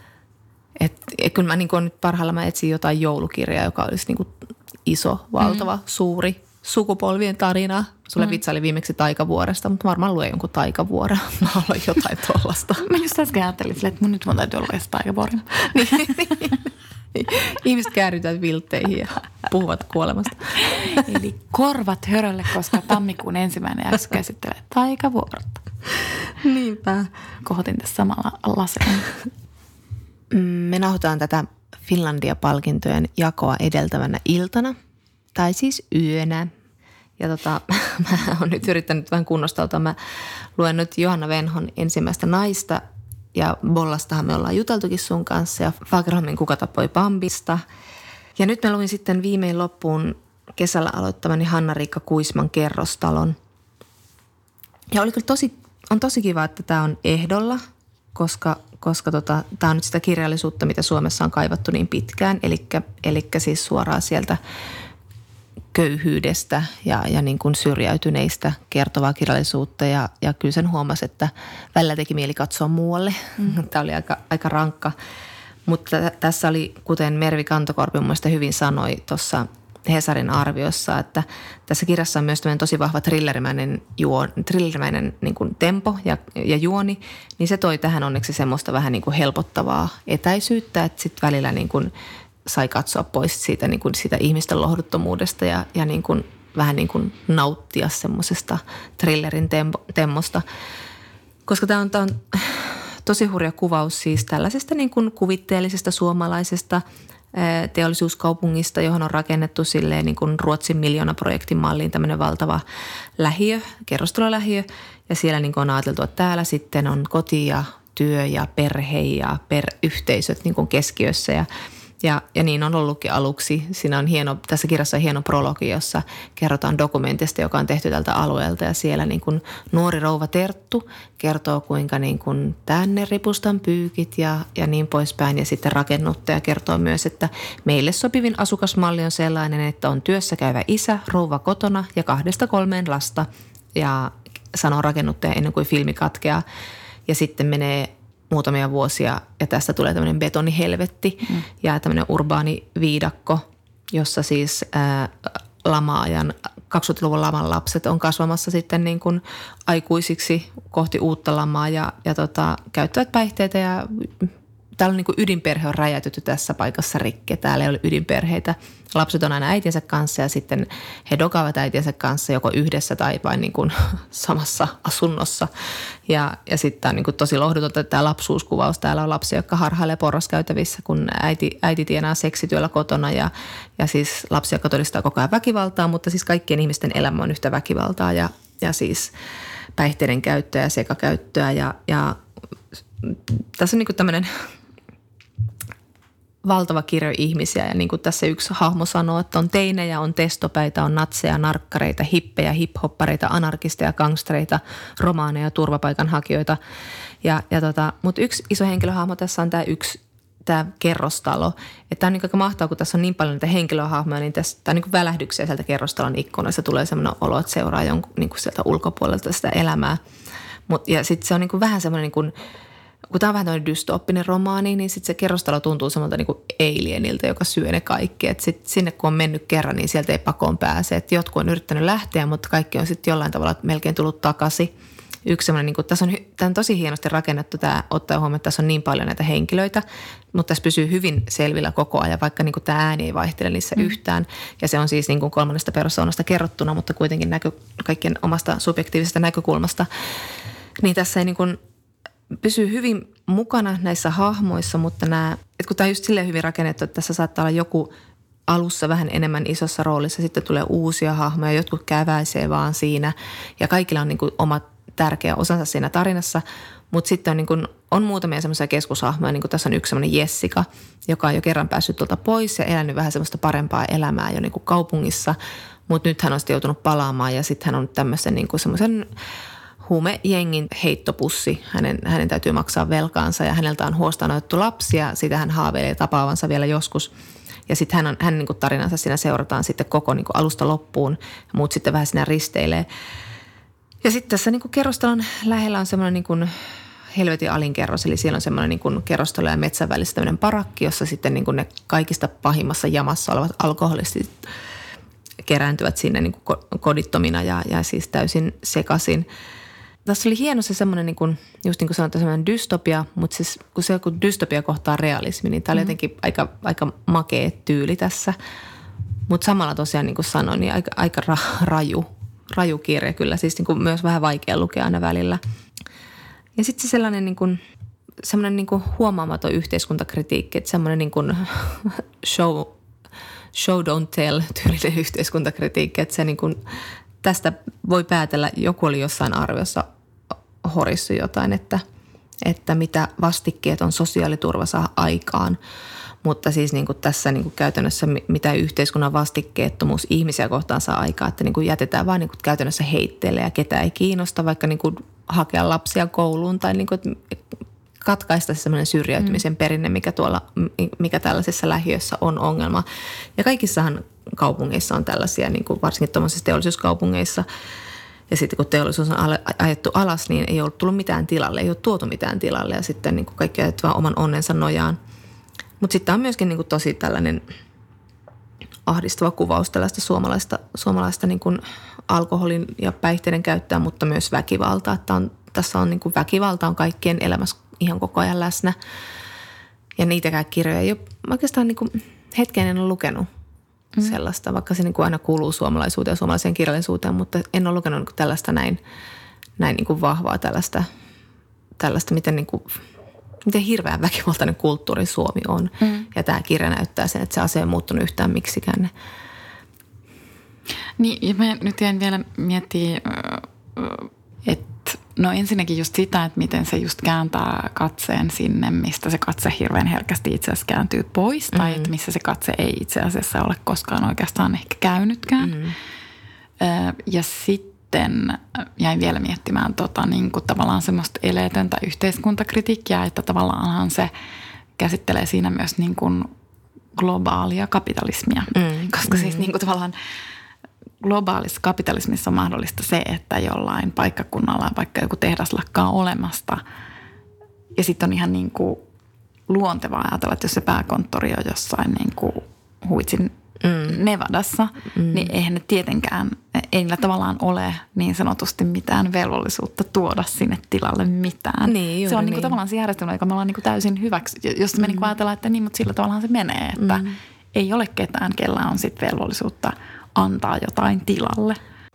Että kyllä mä nyt parhailla mä etsin jotain joulukirjaa, joka olisi iso, valtava, suuri sukupolvien tarina. Sulle vitsaili viimeksi Taikavuoresta, mutta varmaan lue jonkun Taikavuoren. Mä haluan jotain tuollaista. Mä just äsken ajattelin silleen, että nyt mun täytyy lukea Taikavuoren. Ihmiset käärrytään viltteihin ja puhuvat kuolemasta. Eli korvat hörölle, koska tammikuun 1. jakso käsittelee Taikavuorta. Niinpä. Kohotin tässä samalla laseen. Me nauhoitetaan tätä Finlandia-palkintojen jakoa edeltävänä iltana, tai siis yönä. Ja mä oon nyt yrittänyt vähän kunnostautua. Mä luen nyt Johanna Venhon Ensimmäistä naista, ja Bollastahan me ollaan juteltukin sun kanssa, ja Fagerholmin Kuka tappoi Bambista. Ja nyt mä luin sitten viimein loppuun kesällä aloittamani Hanna-Riikka Kuisman Kerrostalon. Ja oli kyllä on tosi kiva, että tämä on ehdolla, koska tämä on nyt sitä kirjallisuutta, mitä Suomessa on kaivattu niin pitkään. Eli siis suoraan sieltä köyhyydestä ja niin kuin syrjäytyneistä kertovaa kirjallisuutta. Ja kyllä sen huomasi, että välillä teki mieli katsoa muualle. Tämä oli aika rankka. Mutta tässä oli, kuten Mervi Kantokorpi mun mielestä hyvin sanoi tuossa Hesarin arviossa, että tässä kirjassa on myös tosi vahva thrillerimäinen niin kuin tempo ja juoni, niin se toi tähän onneksi semmoista vähän niin kuin helpottavaa etäisyyttä, että sitten välillä niin kuin sai katsoa pois siitä, niin kuin siitä ihmisten lohduttomuudesta ja niin kuin vähän niin kuin nauttia semmoisesta thrillerin temmosta, koska tämä on tosi hurja kuvaus siis tällaisesta niin kuin kuvitteellisesta suomalaisesta teollisuuskaupungista, johon on rakennettu silleen niin kuin Ruotsin miljoonaprojektin malliin tämmöinen valtava lähiö, kerrostalolähiö. Ja siellä niin kuin on ajateltu, että täällä sitten on koti ja työ ja perhe ja yhteisöt niin kuin keskiössä ja niin on ollutkin aluksi. Siinä on tässä kirjassa on hieno prologi, jossa kerrotaan dokumentista, joka on tehty tältä alueelta. Ja siellä niin kuin nuori rouva Terttu kertoo, kuinka niin kuin tänne ripustan pyykit ja niin poispäin. Ja sitten rakennuttaja kertoo myös, että meille sopivin asukasmalli on sellainen, että on työssä käyvä isä, rouva kotona ja 2-3 lasta. Ja sanoo rakennuttaja ennen kuin filmi katkeaa. Ja sitten menee muutamia vuosia ja tästä tulee tämmöinen betonihelvetti ja tämmöinen urbaani viidakko, jossa siis lama-ajan 20-luvun laman lapset on kasvamassa sitten niin kuin aikuisiksi kohti uutta lamaa ja käyttävät päihteitä ja täällä on niin kuin ydinperhe on räjäytetty tässä paikassa rikki. Täällä ei ole ydinperheitä. Lapset on aina äitiensä kanssa ja sitten he dokaavat äitiensä kanssa joko yhdessä tai vain niin kuin samassa asunnossa. Ja sitten tämä on niin kuin tosi lohdutonta tämä lapsuuskuvaus. Täällä on lapsia, jotka harhailee porraskäytävissä, kun äiti tienaa seksityöllä kotona ja siis lapsia, jotka todistaa koko ajan väkivaltaa, mutta siis kaikkien ihmisten elämä on yhtä väkivaltaa ja siis päihteiden käyttöä ja sekakäyttöä ja tässä on niin kuin tämmöinen valtava kirjo ihmisiä ja niin kuin tässä yksi hahmo sanoo, että on teinejä, on testopäitä, on natseja, narkkareita, hippejä, hiphoppareita, anarkisteja, gangstereita, romaaneja, turvapaikanhakijoita. Mutta yksi iso henkilöhahmo tässä on tämä kerrostalo. Että tämä on niin aika mahtavaa, kun tässä on niin paljon näitä henkilöhahmoja, niin tämä on niin kuin välähdyksiä sieltä kerrostalon ikkunoista. Tulee sellainen olo, että seuraa jonkun niin kuin sieltä ulkopuolelta sitä elämää. Ja sitten se on niin kuin vähän semmoinen niin kuin kun tämä on vähän tämmöinen dystooppinen romaani, niin sitten se kerrostalo tuntuu semmoilta niin kuin alienilta, joka syö ne kaikki. Että sitten sinne kun on mennyt kerran, niin sieltä ei pakoon pääse. Että jotkut on yrittänyt lähteä, mutta kaikki on sitten jollain tavalla melkein tullut takaisin. Yksi semmoinen, niin kuin, tämä on tosi hienosti rakennettu tämä, ottaa huomioon, että tässä on niin paljon näitä henkilöitä, mutta tässä pysyy hyvin selvillä koko ajan, vaikka niin kuin tämä ääni ei vaihtele niissä yhtään. Ja se on siis niin kuin 3 persoonasta kerrottuna, mutta kuitenkin kaikkien omasta subjektiivisesta näkökulmasta. Niin tässä ei niin kuin pysyy hyvin mukana näissä hahmoissa, mutta että kun tämä on just silleen hyvin rakennettu, että tässä saattaa olla joku alussa vähän enemmän isossa roolissa, sitten tulee uusia hahmoja, jotkut käväisee vaan siinä ja kaikilla on niin kuin oma tärkeä osansa siinä tarinassa, mutta sitten on, niin kuin, on muutamia semmoisia keskushahmoja, niin kuin tässä on yksi semmoinen Jessica, joka on jo kerran päässyt tuolta pois ja elänyt vähän semmoista parempaa elämää jo niin kuin kaupungissa, mutta nyt hän on sitten joutunut palaamaan ja sitten hän on tämmöisen niin kuin semmoisen huumejengin heittopussi. Hänen täytyy maksaa velkaansa ja häneltä on huostaan otettu lapsia. Siitä hän haaveilee tapaavansa vielä joskus. Ja sitten hän niin kuin tarinansa siinä seurataan sitten koko niin kuin alusta loppuun. Muut sitten vähän siinä risteilee. Ja sitten tässä niin kuin kerrostalon lähellä on semmoinen niin kuin helvetin alinkerros. Eli siellä on semmoinen niin kuin kerrostalo ja metsän välissä tämmöinen parakki, jossa sitten niin kuin ne kaikista pahimmassa jamassa olevat alkoholistit kerääntyvät sinne niin kuin kodittomina ja siis täysin sekaisin. Tässä oli hieno se semmoinen, niin kuin, just niin kuin sanotaan, semmoinen dystopia, mutta siis kun dystopia kohtaa realismi, niin tämä oli jotenkin aika makea tyyli tässä. Mutta samalla tosiaan, niin kuin sanoin, niin aika raju kirja kyllä, siis niin kuin myös vähän vaikea lukea aina välillä. Ja sitten se sellainen niin kuin, semmoinen niin kuin huomaamaton yhteiskuntakritiikki, että semmoinen niin kuin show don't tell tyylinen yhteiskuntakritiikki, että se niin kuin tästä voi päätellä, joku oli jossain arviossa horissu jotain, että mitä vastikkeet on sosiaaliturva saa aikaan. Mutta siis niin kuin tässä niin kuin käytännössä mitä yhteiskunnan vastikkeettomuus ihmisiä kohtaan saa aikaa, että niin kuin jätetään vaan niin kuin käytännössä heitteille ja ketä ei kiinnosta vaikka niin kuin hakea lapsia kouluun tai niin kuin, katkaista semmoinen syrjäytymisen perinne, mikä tällaisessa lähiössä on ongelma. Ja kaikissahan kaupungeissa on tällaisia, niin kuin varsinkin tuollaisissa teollisuuskaupungeissa. Ja sitten kun teollisuus on ajettu alas, niin ei ole tullut mitään tilalle, ei ole tuotu mitään tilalle ja sitten niin kuin kaikki ajettu vaan oman onnensa nojaan. Mutta sitten on myöskin niin kuin tosi tällainen ahdistava kuvaus tällaista suomalaista niin kuin alkoholin ja päihteiden käyttöä, mutta myös väkivaltaa. Tässä on niin kuin väkivalta on kaikkien elämässä ihan koko ajan läsnä. Ja niitäkään kirjoja ei ole oikeastaan niin kuin hetken en ole lukenut sellaista, vaikka se niin kuin aina kuuluu suomalaisuuteen ja suomalaiseen kirjallisuuteen, mutta en ole lukenut niin kuin tällaista näin niin kuin vahvaa tällaista miten hirveän väkivaltainen kulttuuri Suomi on. Ja tämä kirja näyttää sen, että se asia ei muuttunut yhtään miksikään. Niin, ja mä nyt jäin vielä miettimään, että no ensinnäkin just sitä, että miten se just kääntää katseen sinne, mistä se katse hirveän herkästi itse asiassa kääntyy pois, tai että missä se katse ei itse asiassa ole koskaan oikeastaan ehkä käynytkään. Ja sitten jäin vielä miettimään niin kuin tavallaan semmoista eleetöntä yhteiskuntakritiikkiä, että tavallaanhan se käsittelee siinä myös niin kuin globaalia kapitalismia, koska siis niin kuin tavallaan globaalissa kapitalismissa on mahdollista se, että jollain paikkakunnalla vaikka joku tehdas lakkaa olemasta ja sitten on ihan niin kuin luontevaa ajatella, että jos se pääkonttori on jossain niin kuin huitsin Nevadassa, niin eihän ne tietenkään, ei niillä tavallaan ole niin sanotusti mitään velvollisuutta tuoda sinne tilalle mitään. Niin, se on niin kuin tavallaan se järjestelmä, joka me ollaan niin kuin täysin jos me niin kuin ajatellaan, että niin, mutta sillä tavallaan se menee, että ei ole ketään, kellä on sitten velvollisuutta antaa jotain tilalle.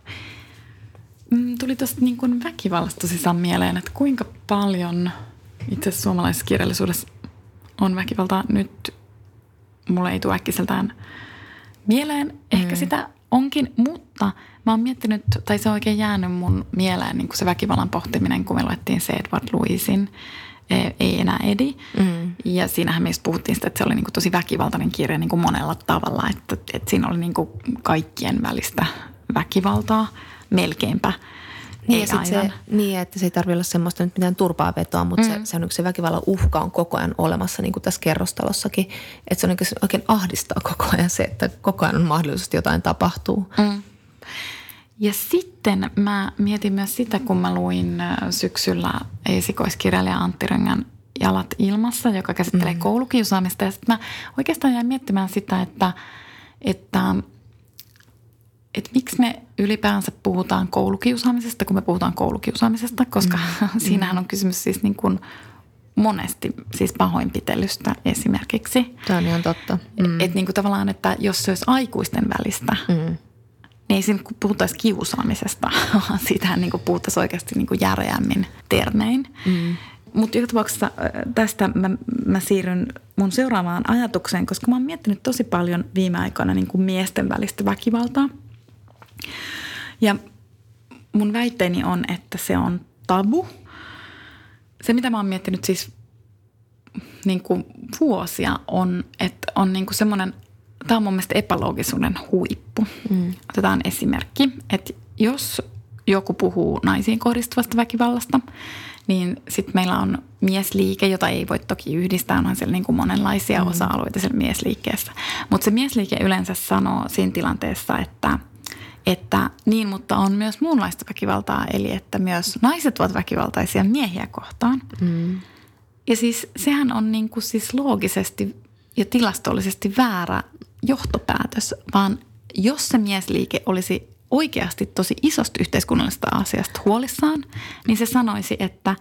Tuli tuosta niin kuin väkivallasta tosissaan mieleen, että kuinka paljon itse asiassa suomalaisessa kirjallisuudessa on väkivaltaa. Nyt mulle ei tule äkkiseltään mieleen. Ehkä sitä onkin, mutta mä oon miettinyt, tai se on oikein jäänyt mun mieleen niin kuin se väkivallan pohtiminen, kun me luettiin se Edward Lewisin Ei enää Edi. Ja siinähän me just puhuttiin sitä, että se oli niin kuin tosi väkivaltainen kirja niin kuin monella tavalla, että siinä oli niin kuin kaikkien välistä väkivaltaa melkeinpä. Niin, ja se, että se ei tarvitse olla semmoista nyt mitään turpaa vetoa, mutta se väkivallan uhka on koko ajan olemassa, niin kuin tässä kerrostalossakin. Että se on oikein ahdistaa koko ajan se, että koko ajan on mahdollisesti jotain tapahtuu. Ja sitten mä mietin myös sitä, kun mä luin syksyllä esikoiskirjailija Antti Röngän Jalat ilmassa, joka käsittelee koulukiusaamista. Ja sitten mä oikeastaan jäin miettimään sitä, että miksi me ylipäänsä puhutaan koulukiusaamisesta, kun me puhutaan koulukiusaamisesta, koska siinähän on kysymys siis niin kuin monesti siis pahoinpitelystä esimerkiksi. Tämä on ihan totta. Että niin kuin tavallaan, että jos se olisi aikuisten välistä, niin ei siinä puhuttaisi kiusaamisesta, vaan siitähän niin kuin puhuttaisiin oikeasti niin kuin järeämmin termein. Mutta joka tapauksessa tästä mä siirryn mun seuraavaan ajatukseen, koska mä oon miettinyt tosi paljon viime aikoina niin kuin miesten välistä väkivaltaa. Ja mun väitteeni on, että se on tabu. Se, mitä mä oon miettinyt siis niin kuin vuosia on, että on niin kuin semmoinen, tämä on mun mielestä epäloogisuuden huippu. Otetaan esimerkki, että jos joku puhuu naisiin kohdistuvasta väkivallasta, niin sitten meillä on miesliike, jota ei voi toki yhdistää, onhan siellä niin kuin monenlaisia osa-alueita siellä miesliikkeessä. Mutta se miesliike yleensä sanoo siinä tilanteessa, että niin, mutta on myös muunlaista väkivaltaa, eli että myös naiset ovat väkivaltaisia miehiä kohtaan. Ja siis sehän on niin kuin siis loogisesti ja tilastollisesti väärä johtopäätös, vaan jos se miesliike olisi oikeasti tosi isosta yhteiskunnallisesta asiasta huolissaan, niin se sanoisi, että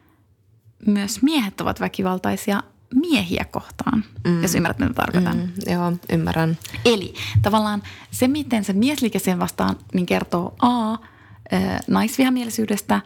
myös miehet ovat väkivaltaisia miehiä kohtaan, jos ymmärrät, mitä tarkoitan. Joo, ymmärrän. Eli tavallaan se, miten se miesliike sen vastaan, niin kertoo naisvihamielisyydestä,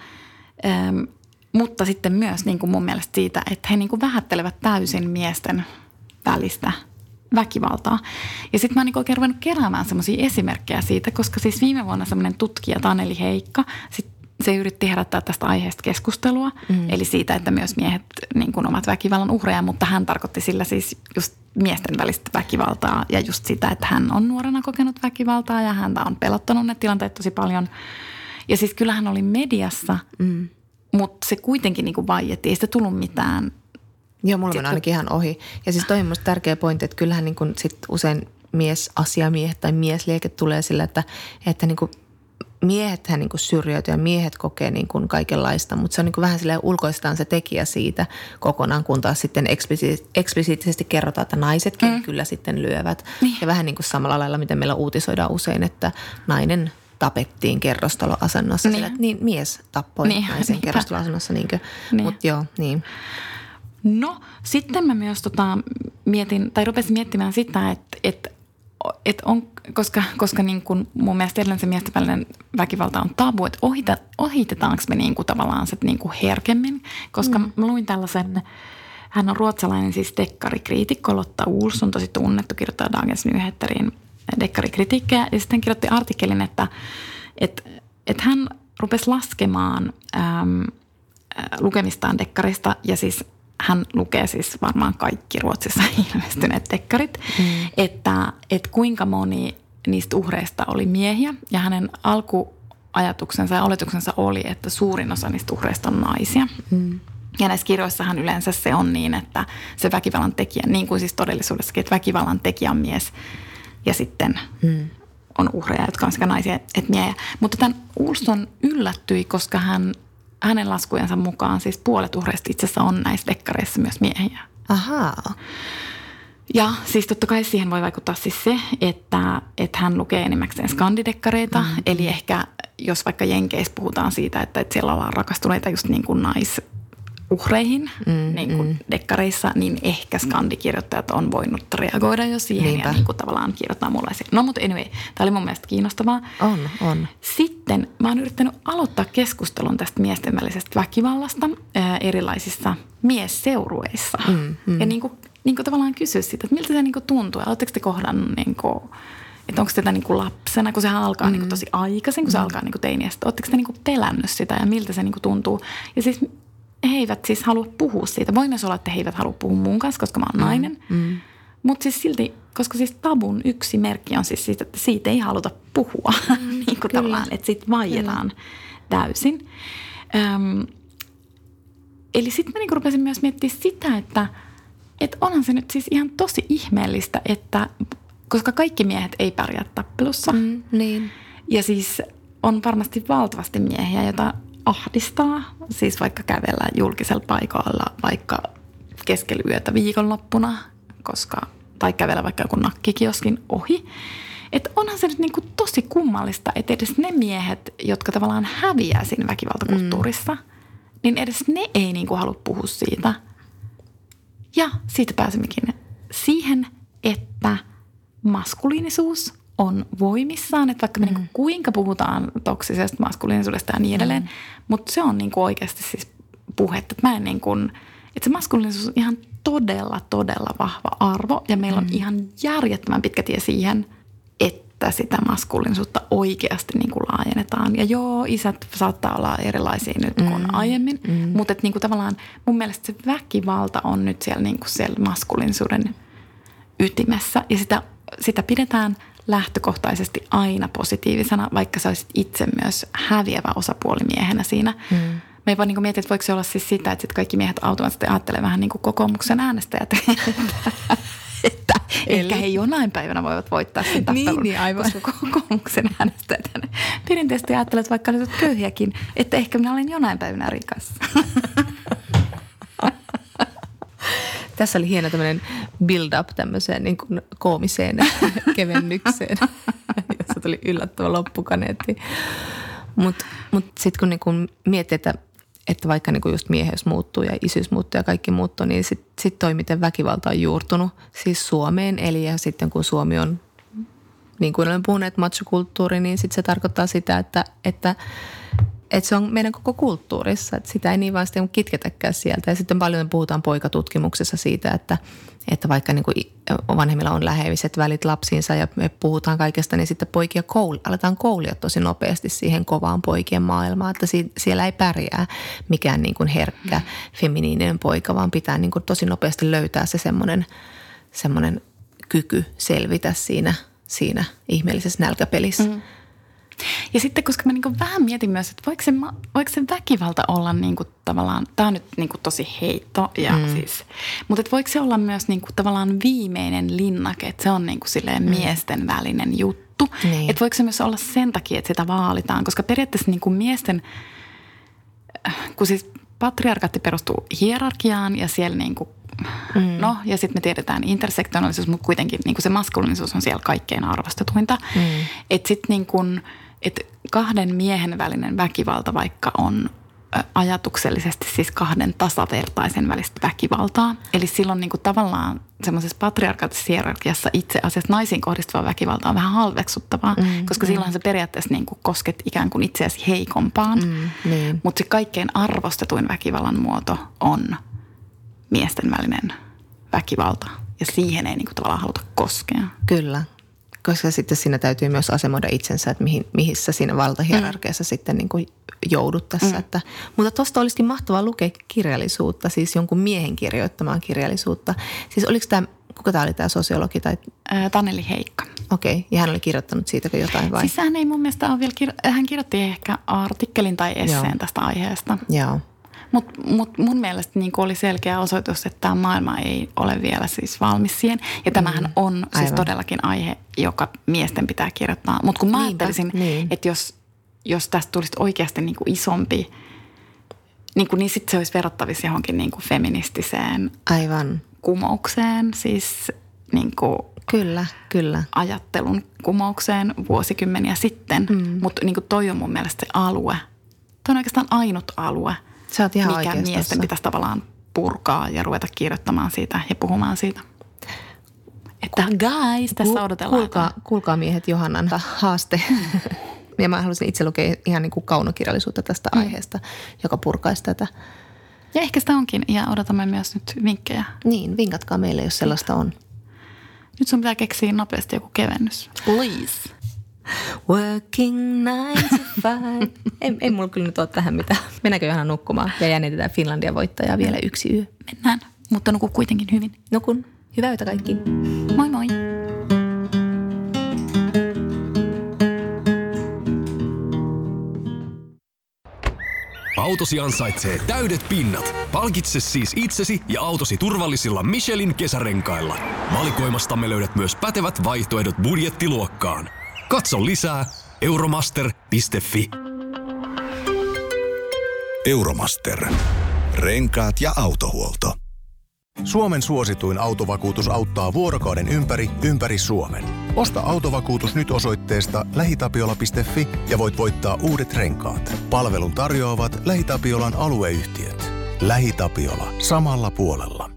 mutta sitten myös niin kuin mun mielestä siitä, että he niin kuin vähättelevät täysin miesten välistä väkivaltaa. Ja sitten mä oon niin oikein ruvennut keräämään semmoisia esimerkkejä siitä, koska siis viime vuonna semmoinen tutkija Taneli Heikka, se yritti herättää tästä aiheesta keskustelua, eli siitä, että myös miehet niin kuin ovat väkivallan uhreja, mutta hän tarkoitti sillä siis just miesten välistä väkivaltaa ja just sitä, että hän on nuorena kokenut väkivaltaa ja häntä on pelottanut ne tilanteet tosi paljon. Ja siis kyllähän oli mediassa, mutta se kuitenkin niin kuin vaiettiin, ei sitä tullut mitään. Joo, mulla on ainakin ihan ohi. Ja siis toi on musta tärkeä pointti, että kyllähän niin kuin sit usein miesasiamiehet tai miesliike tulee sillä, että niin kuin miehethän niin kuin syrjäytyy ja miehet kokee niin kuin kaikenlaista, mutta se on niin kuin vähän silleen ulkoistaan se tekijä siitä kokonaan, kun taas sitten eksplisiittisesti kerrotaan, että naisetkin kyllä sitten lyövät. Niin. Ja vähän niin kuin samalla lailla, miten meillä uutisoidaan usein, että nainen tapettiin kerrostaloasennossa. Niin mies tappoi naisen kerrostaloasennossa. Niin. Mutta joo, niin. No, sitten mä myös mietin, tai rupesin miettimään sitä, että on, koska niin kuin mun mielestä edelleen se miesten välinen väkivalta on tabu, että ohitetaanko me niin kuin tavallaan se niin kuin herkemmin, koska mä luin tällaisen, hän on ruotsalainen siis dekkarikriitikko, Lotta Olsson, tosi tunnettu, kirjoittaa Dagens Nyheteriin dekkarikritiikkejä ja sitten kirjoitti artikkelin, että hän rupesi laskemaan lukemistaan dekkarista ja siis hän lukee siis varmaan kaikki Ruotsissa ilmestyneet dekkarit, että kuinka moni niistä uhreista oli miehiä ja hänen alkuajatuksensa ja oletuksensa oli, että suurin osa niistä uhreista on naisia. Ja näissä kirjoissahan yleensä se on niin, että se väkivallan tekijä, niin kuin siis todellisuudessakin, että väkivallan tekijä on mies ja sitten on uhreja, jotka on sekä naisia että miehiä. Mutta tämän Olsson yllättyi, koska hänen laskujensa mukaan siis puolet uhreista itse asiassa on näissä dekkareissa myös miehiä. Ahaa. Ja siis totta kai siihen voi vaikuttaa siis se, että hän lukee enimmäkseen skandidekkareita. Eli ehkä jos vaikka Jenkeissä puhutaan siitä, että siellä ollaan rakastuneita just niin kuin naisuhreihin niin kuin dekkareissa, niin ehkä skandikirjoittajat on voinut reagoida jo siihen ja niin kuin tavallaan kirjoittaa muunlaisia. No mutta anyway, tämä oli mun mielestä kiinnostavaa. On. Sitten mä oon yrittänyt aloittaa keskustelun tästä miesten välisestä väkivallasta erilaisissa miesseurueissa. Ja niin kuin tavallaan kysyä sitä, että miltä se niin kuin tuntuu. Ja oletteko te kohdannut, niin kuin, että onko tätä niin kuin lapsena, kun sehän alkaa niin kuin tosi aikaisin, kun se alkaa niin kuin teiniästä. Oletteko te niin kuin pelännyt sitä ja miltä se niin kuin tuntuu? Ja siis he eivät siis halua puhua siitä. Voi myös olla, että he eivät halua puhua mun kanssa, koska mä oon nainen. Mutta siis silti, koska siis tabun yksi merkki on siis siitä, että siitä ei haluta puhua. niin kuin tavallaan, että siitä vaietaan täysin. Eli sitten mä niinku rupesin myös miettimään sitä, että onhan se nyt siis ihan tosi ihmeellistä, että koska kaikki miehet ei pärjää tappelussa. Niin. Ja siis on varmasti valtavasti miehiä, joita ahdistaa, siis vaikka kävellä julkisella paikalla, vaikka keskellä yötä viikonloppuna, tai kävellä vaikka joku nakkikioskin ohi. Että onhan se nyt niinku tosi kummallista, että edes ne miehet, jotka tavallaan häviää siinä väkivaltakulttuurissa, niin edes ne ei niinku halua puhua siitä. Ja siitä pääsemmekin siihen, että maskuliinisuus on voimissaan, että vaikka me niinku kuinka puhutaan toksisesta maskuliinisuudesta ja niin edelleen, mutta se on niinku oikeasti siis puhetta. Että että se maskuliinisuus on ihan todella vahva arvo ja meillä on ihan järjettömän pitkä tie siihen, että sitä maskuliinisuutta oikeasti niin kuin laajennetaan. Ja joo, isät saattaa olla erilaisia nyt kuin aiemmin, mutta että niin kuin tavallaan mun mielestä se väkivalta on nyt siellä, niin kuin siellä maskuliinisuuden ytimessä ja sitä pidetään lähtökohtaisesti aina positiivisena, vaikka sä olisit itse myös häviävä osapuoli miehenä siinä. Mä ei vaan niin mietin, että voiko se olla siis sitä, että sit kaikki miehet automaattisesti ajattelee vähän niin kuin kokoomuksen äänestäjät, että ehkä he jonain päivänä voivat voittaa sen tappelun, niin, aivan. koska kokoomuksen äänestäjät perinteisesti ajattelet, vaikka olet köyhiäkin, että ehkä minä olen jonain päivänä rikas. Tässä oli hieno tämmöinen build-up tämmöiseen niin kuin koomiseen kevennykseen, jossa tuli yllättävä loppukaneetti. Mutta sitten kun niin miettii, että vaikka niin just mieheys muuttuu ja isyys muuttuu ja kaikki muuttuu, niin sitten toi, miten väkivalta on juurtunut siis Suomeen. Eli ja sitten kun Suomi on, niin kuin olen puhunut, machokulttuuri, niin sitten se tarkoittaa sitä, että se on meidän koko kulttuurissa. Että sitä ei niin vaan sitten kitketäkään sieltä. Ja sitten paljon puhutaan poikatutkimuksessa siitä, että vaikka niin kuin vanhemmilla on läheiset välit lapsiinsa ja me puhutaan kaikesta, niin sitten poikia aletaan koulia tosi nopeasti siihen kovaan poikien maailmaan. Että siellä ei pärjää mikään niin kuin herkkä feminiininen poika, vaan pitää niin kuin tosi nopeasti löytää se semmoinen kyky selvitä siinä ihmeellisessä nälkäpelissä. Ja sitten, koska mä niinku vähän mietin myös, että voiko se väkivalta olla niinku tavallaan, tää on nyt niinku tosi heitto, mutta että voiko se olla myös niinku tavallaan viimeinen linnake, että se on niinku silleen miesten välinen juttu. Niin. Että voiko se myös olla sen takia, että sitä vaalitaan, koska periaatteessa niinku miesten, kun siis patriarkaatti perustuu hierarkiaan ja siellä niinku, no ja sitten me tiedetään intersektionaalisuus, mutta kuitenkin niinku se maskuliinisuus on siellä kaikkein arvostetuinta. Että sitten niinku, että kahden miehen välinen väkivalta vaikka on ajatuksellisesti siis kahden tasavertaisen välistä väkivaltaa. Eli silloin niinku tavallaan semmoisessa patriarkaattisessa hierarkiassa itse asiassa naisiin kohdistuva väkivalta on vähän halveksuttavaa, koska silloin se periaatteessa niinku kosket ikään kuin itseäsi heikompaan. Niin. Mutta se kaikkein arvostetuin väkivallan muoto on miesten välinen väkivalta. Ja siihen ei niinku tavallaan haluta koskea. Kyllä, koska sitten siinä täytyy myös asemoida itsensä, että missä siinä valtahierarkiassa sitten niin kuin joudut tässä. Mutta tuosta olisikin mahtavaa lukea kirjallisuutta, siis jonkun miehen kirjoittamaan kirjallisuutta. Siis oliko tämä, kuka tämä oli tämä sosiologi? Tai... Taneli Heikka. Okei, ja hän oli kirjoittanut siitäkö jotain vai? Siis hän ei mun mielestä ole vielä, hän kirjoitti ehkä artikkelin tai esseen tästä aiheesta. Joo. Mutta mun mielestä niin oli selkeä osoitus, että tämä maailma ei ole vielä siis valmis siihen. Ja tämähän on siis todellakin aihe, joka miesten pitää kirjoittaa. Mutta kun mä ajattelisin, että jos tästä tulisi oikeasti niin kuin isompi, niin sitten se olisi verrattavissa johonkin niin kuin feministiseen kumoukseen. Siis niin kuin Kyllä. ajattelun kumoukseen vuosikymmeniä sitten. Mutta niin kuin toi on mun mielestä se alue. Toi on oikeastaan ainut alue. Mikä miesten pitäisi tavallaan purkaa ja ruveta kirjoittamaan siitä ja puhumaan siitä. Että guys, tässä odotellaan. Kuulkaa miehet Johannan haaste. Ja mä haluaisin itse lukea ihan niin kuin kaunokirjallisuutta tästä aiheesta, joka purkaisi tätä. Ja ehkä sitä onkin ja odotamme myös nyt vinkkejä. Niin, vinkatkaa meille, jos sellaista on. Nyt sun pitää keksiä nopeasti joku kevennys. Please. Working 9 to 5. Ei mulla kyllä nyt ole tähän mitään. Mennäänkö Johanna nukkumaan ja jännitetään Finlandia voittajaa vielä yksi yö? Mennään, mutta nuku kuitenkin hyvin. Nukun. Hyvää yötä kaikki. Moi moi. Autosi ansaitsee täydet pinnat. Palkitse siis itsesi ja autosi turvallisilla Michelin kesärenkailla. Valikoimastamme löydät myös pätevät vaihtoehdot budjettiluokkaan. Katso lisää euromaster.fi. Euromaster. Renkaat ja autohuolto. Suomen suosituin autovakuutus auttaa vuorokauden ympäri Suomen. Osta autovakuutus nyt osoitteesta lähitapiola.fi ja voit voittaa uudet renkaat. Palvelun tarjoavat LähiTapiolan alueyhtiöt. LähiTapiola. Samalla puolella.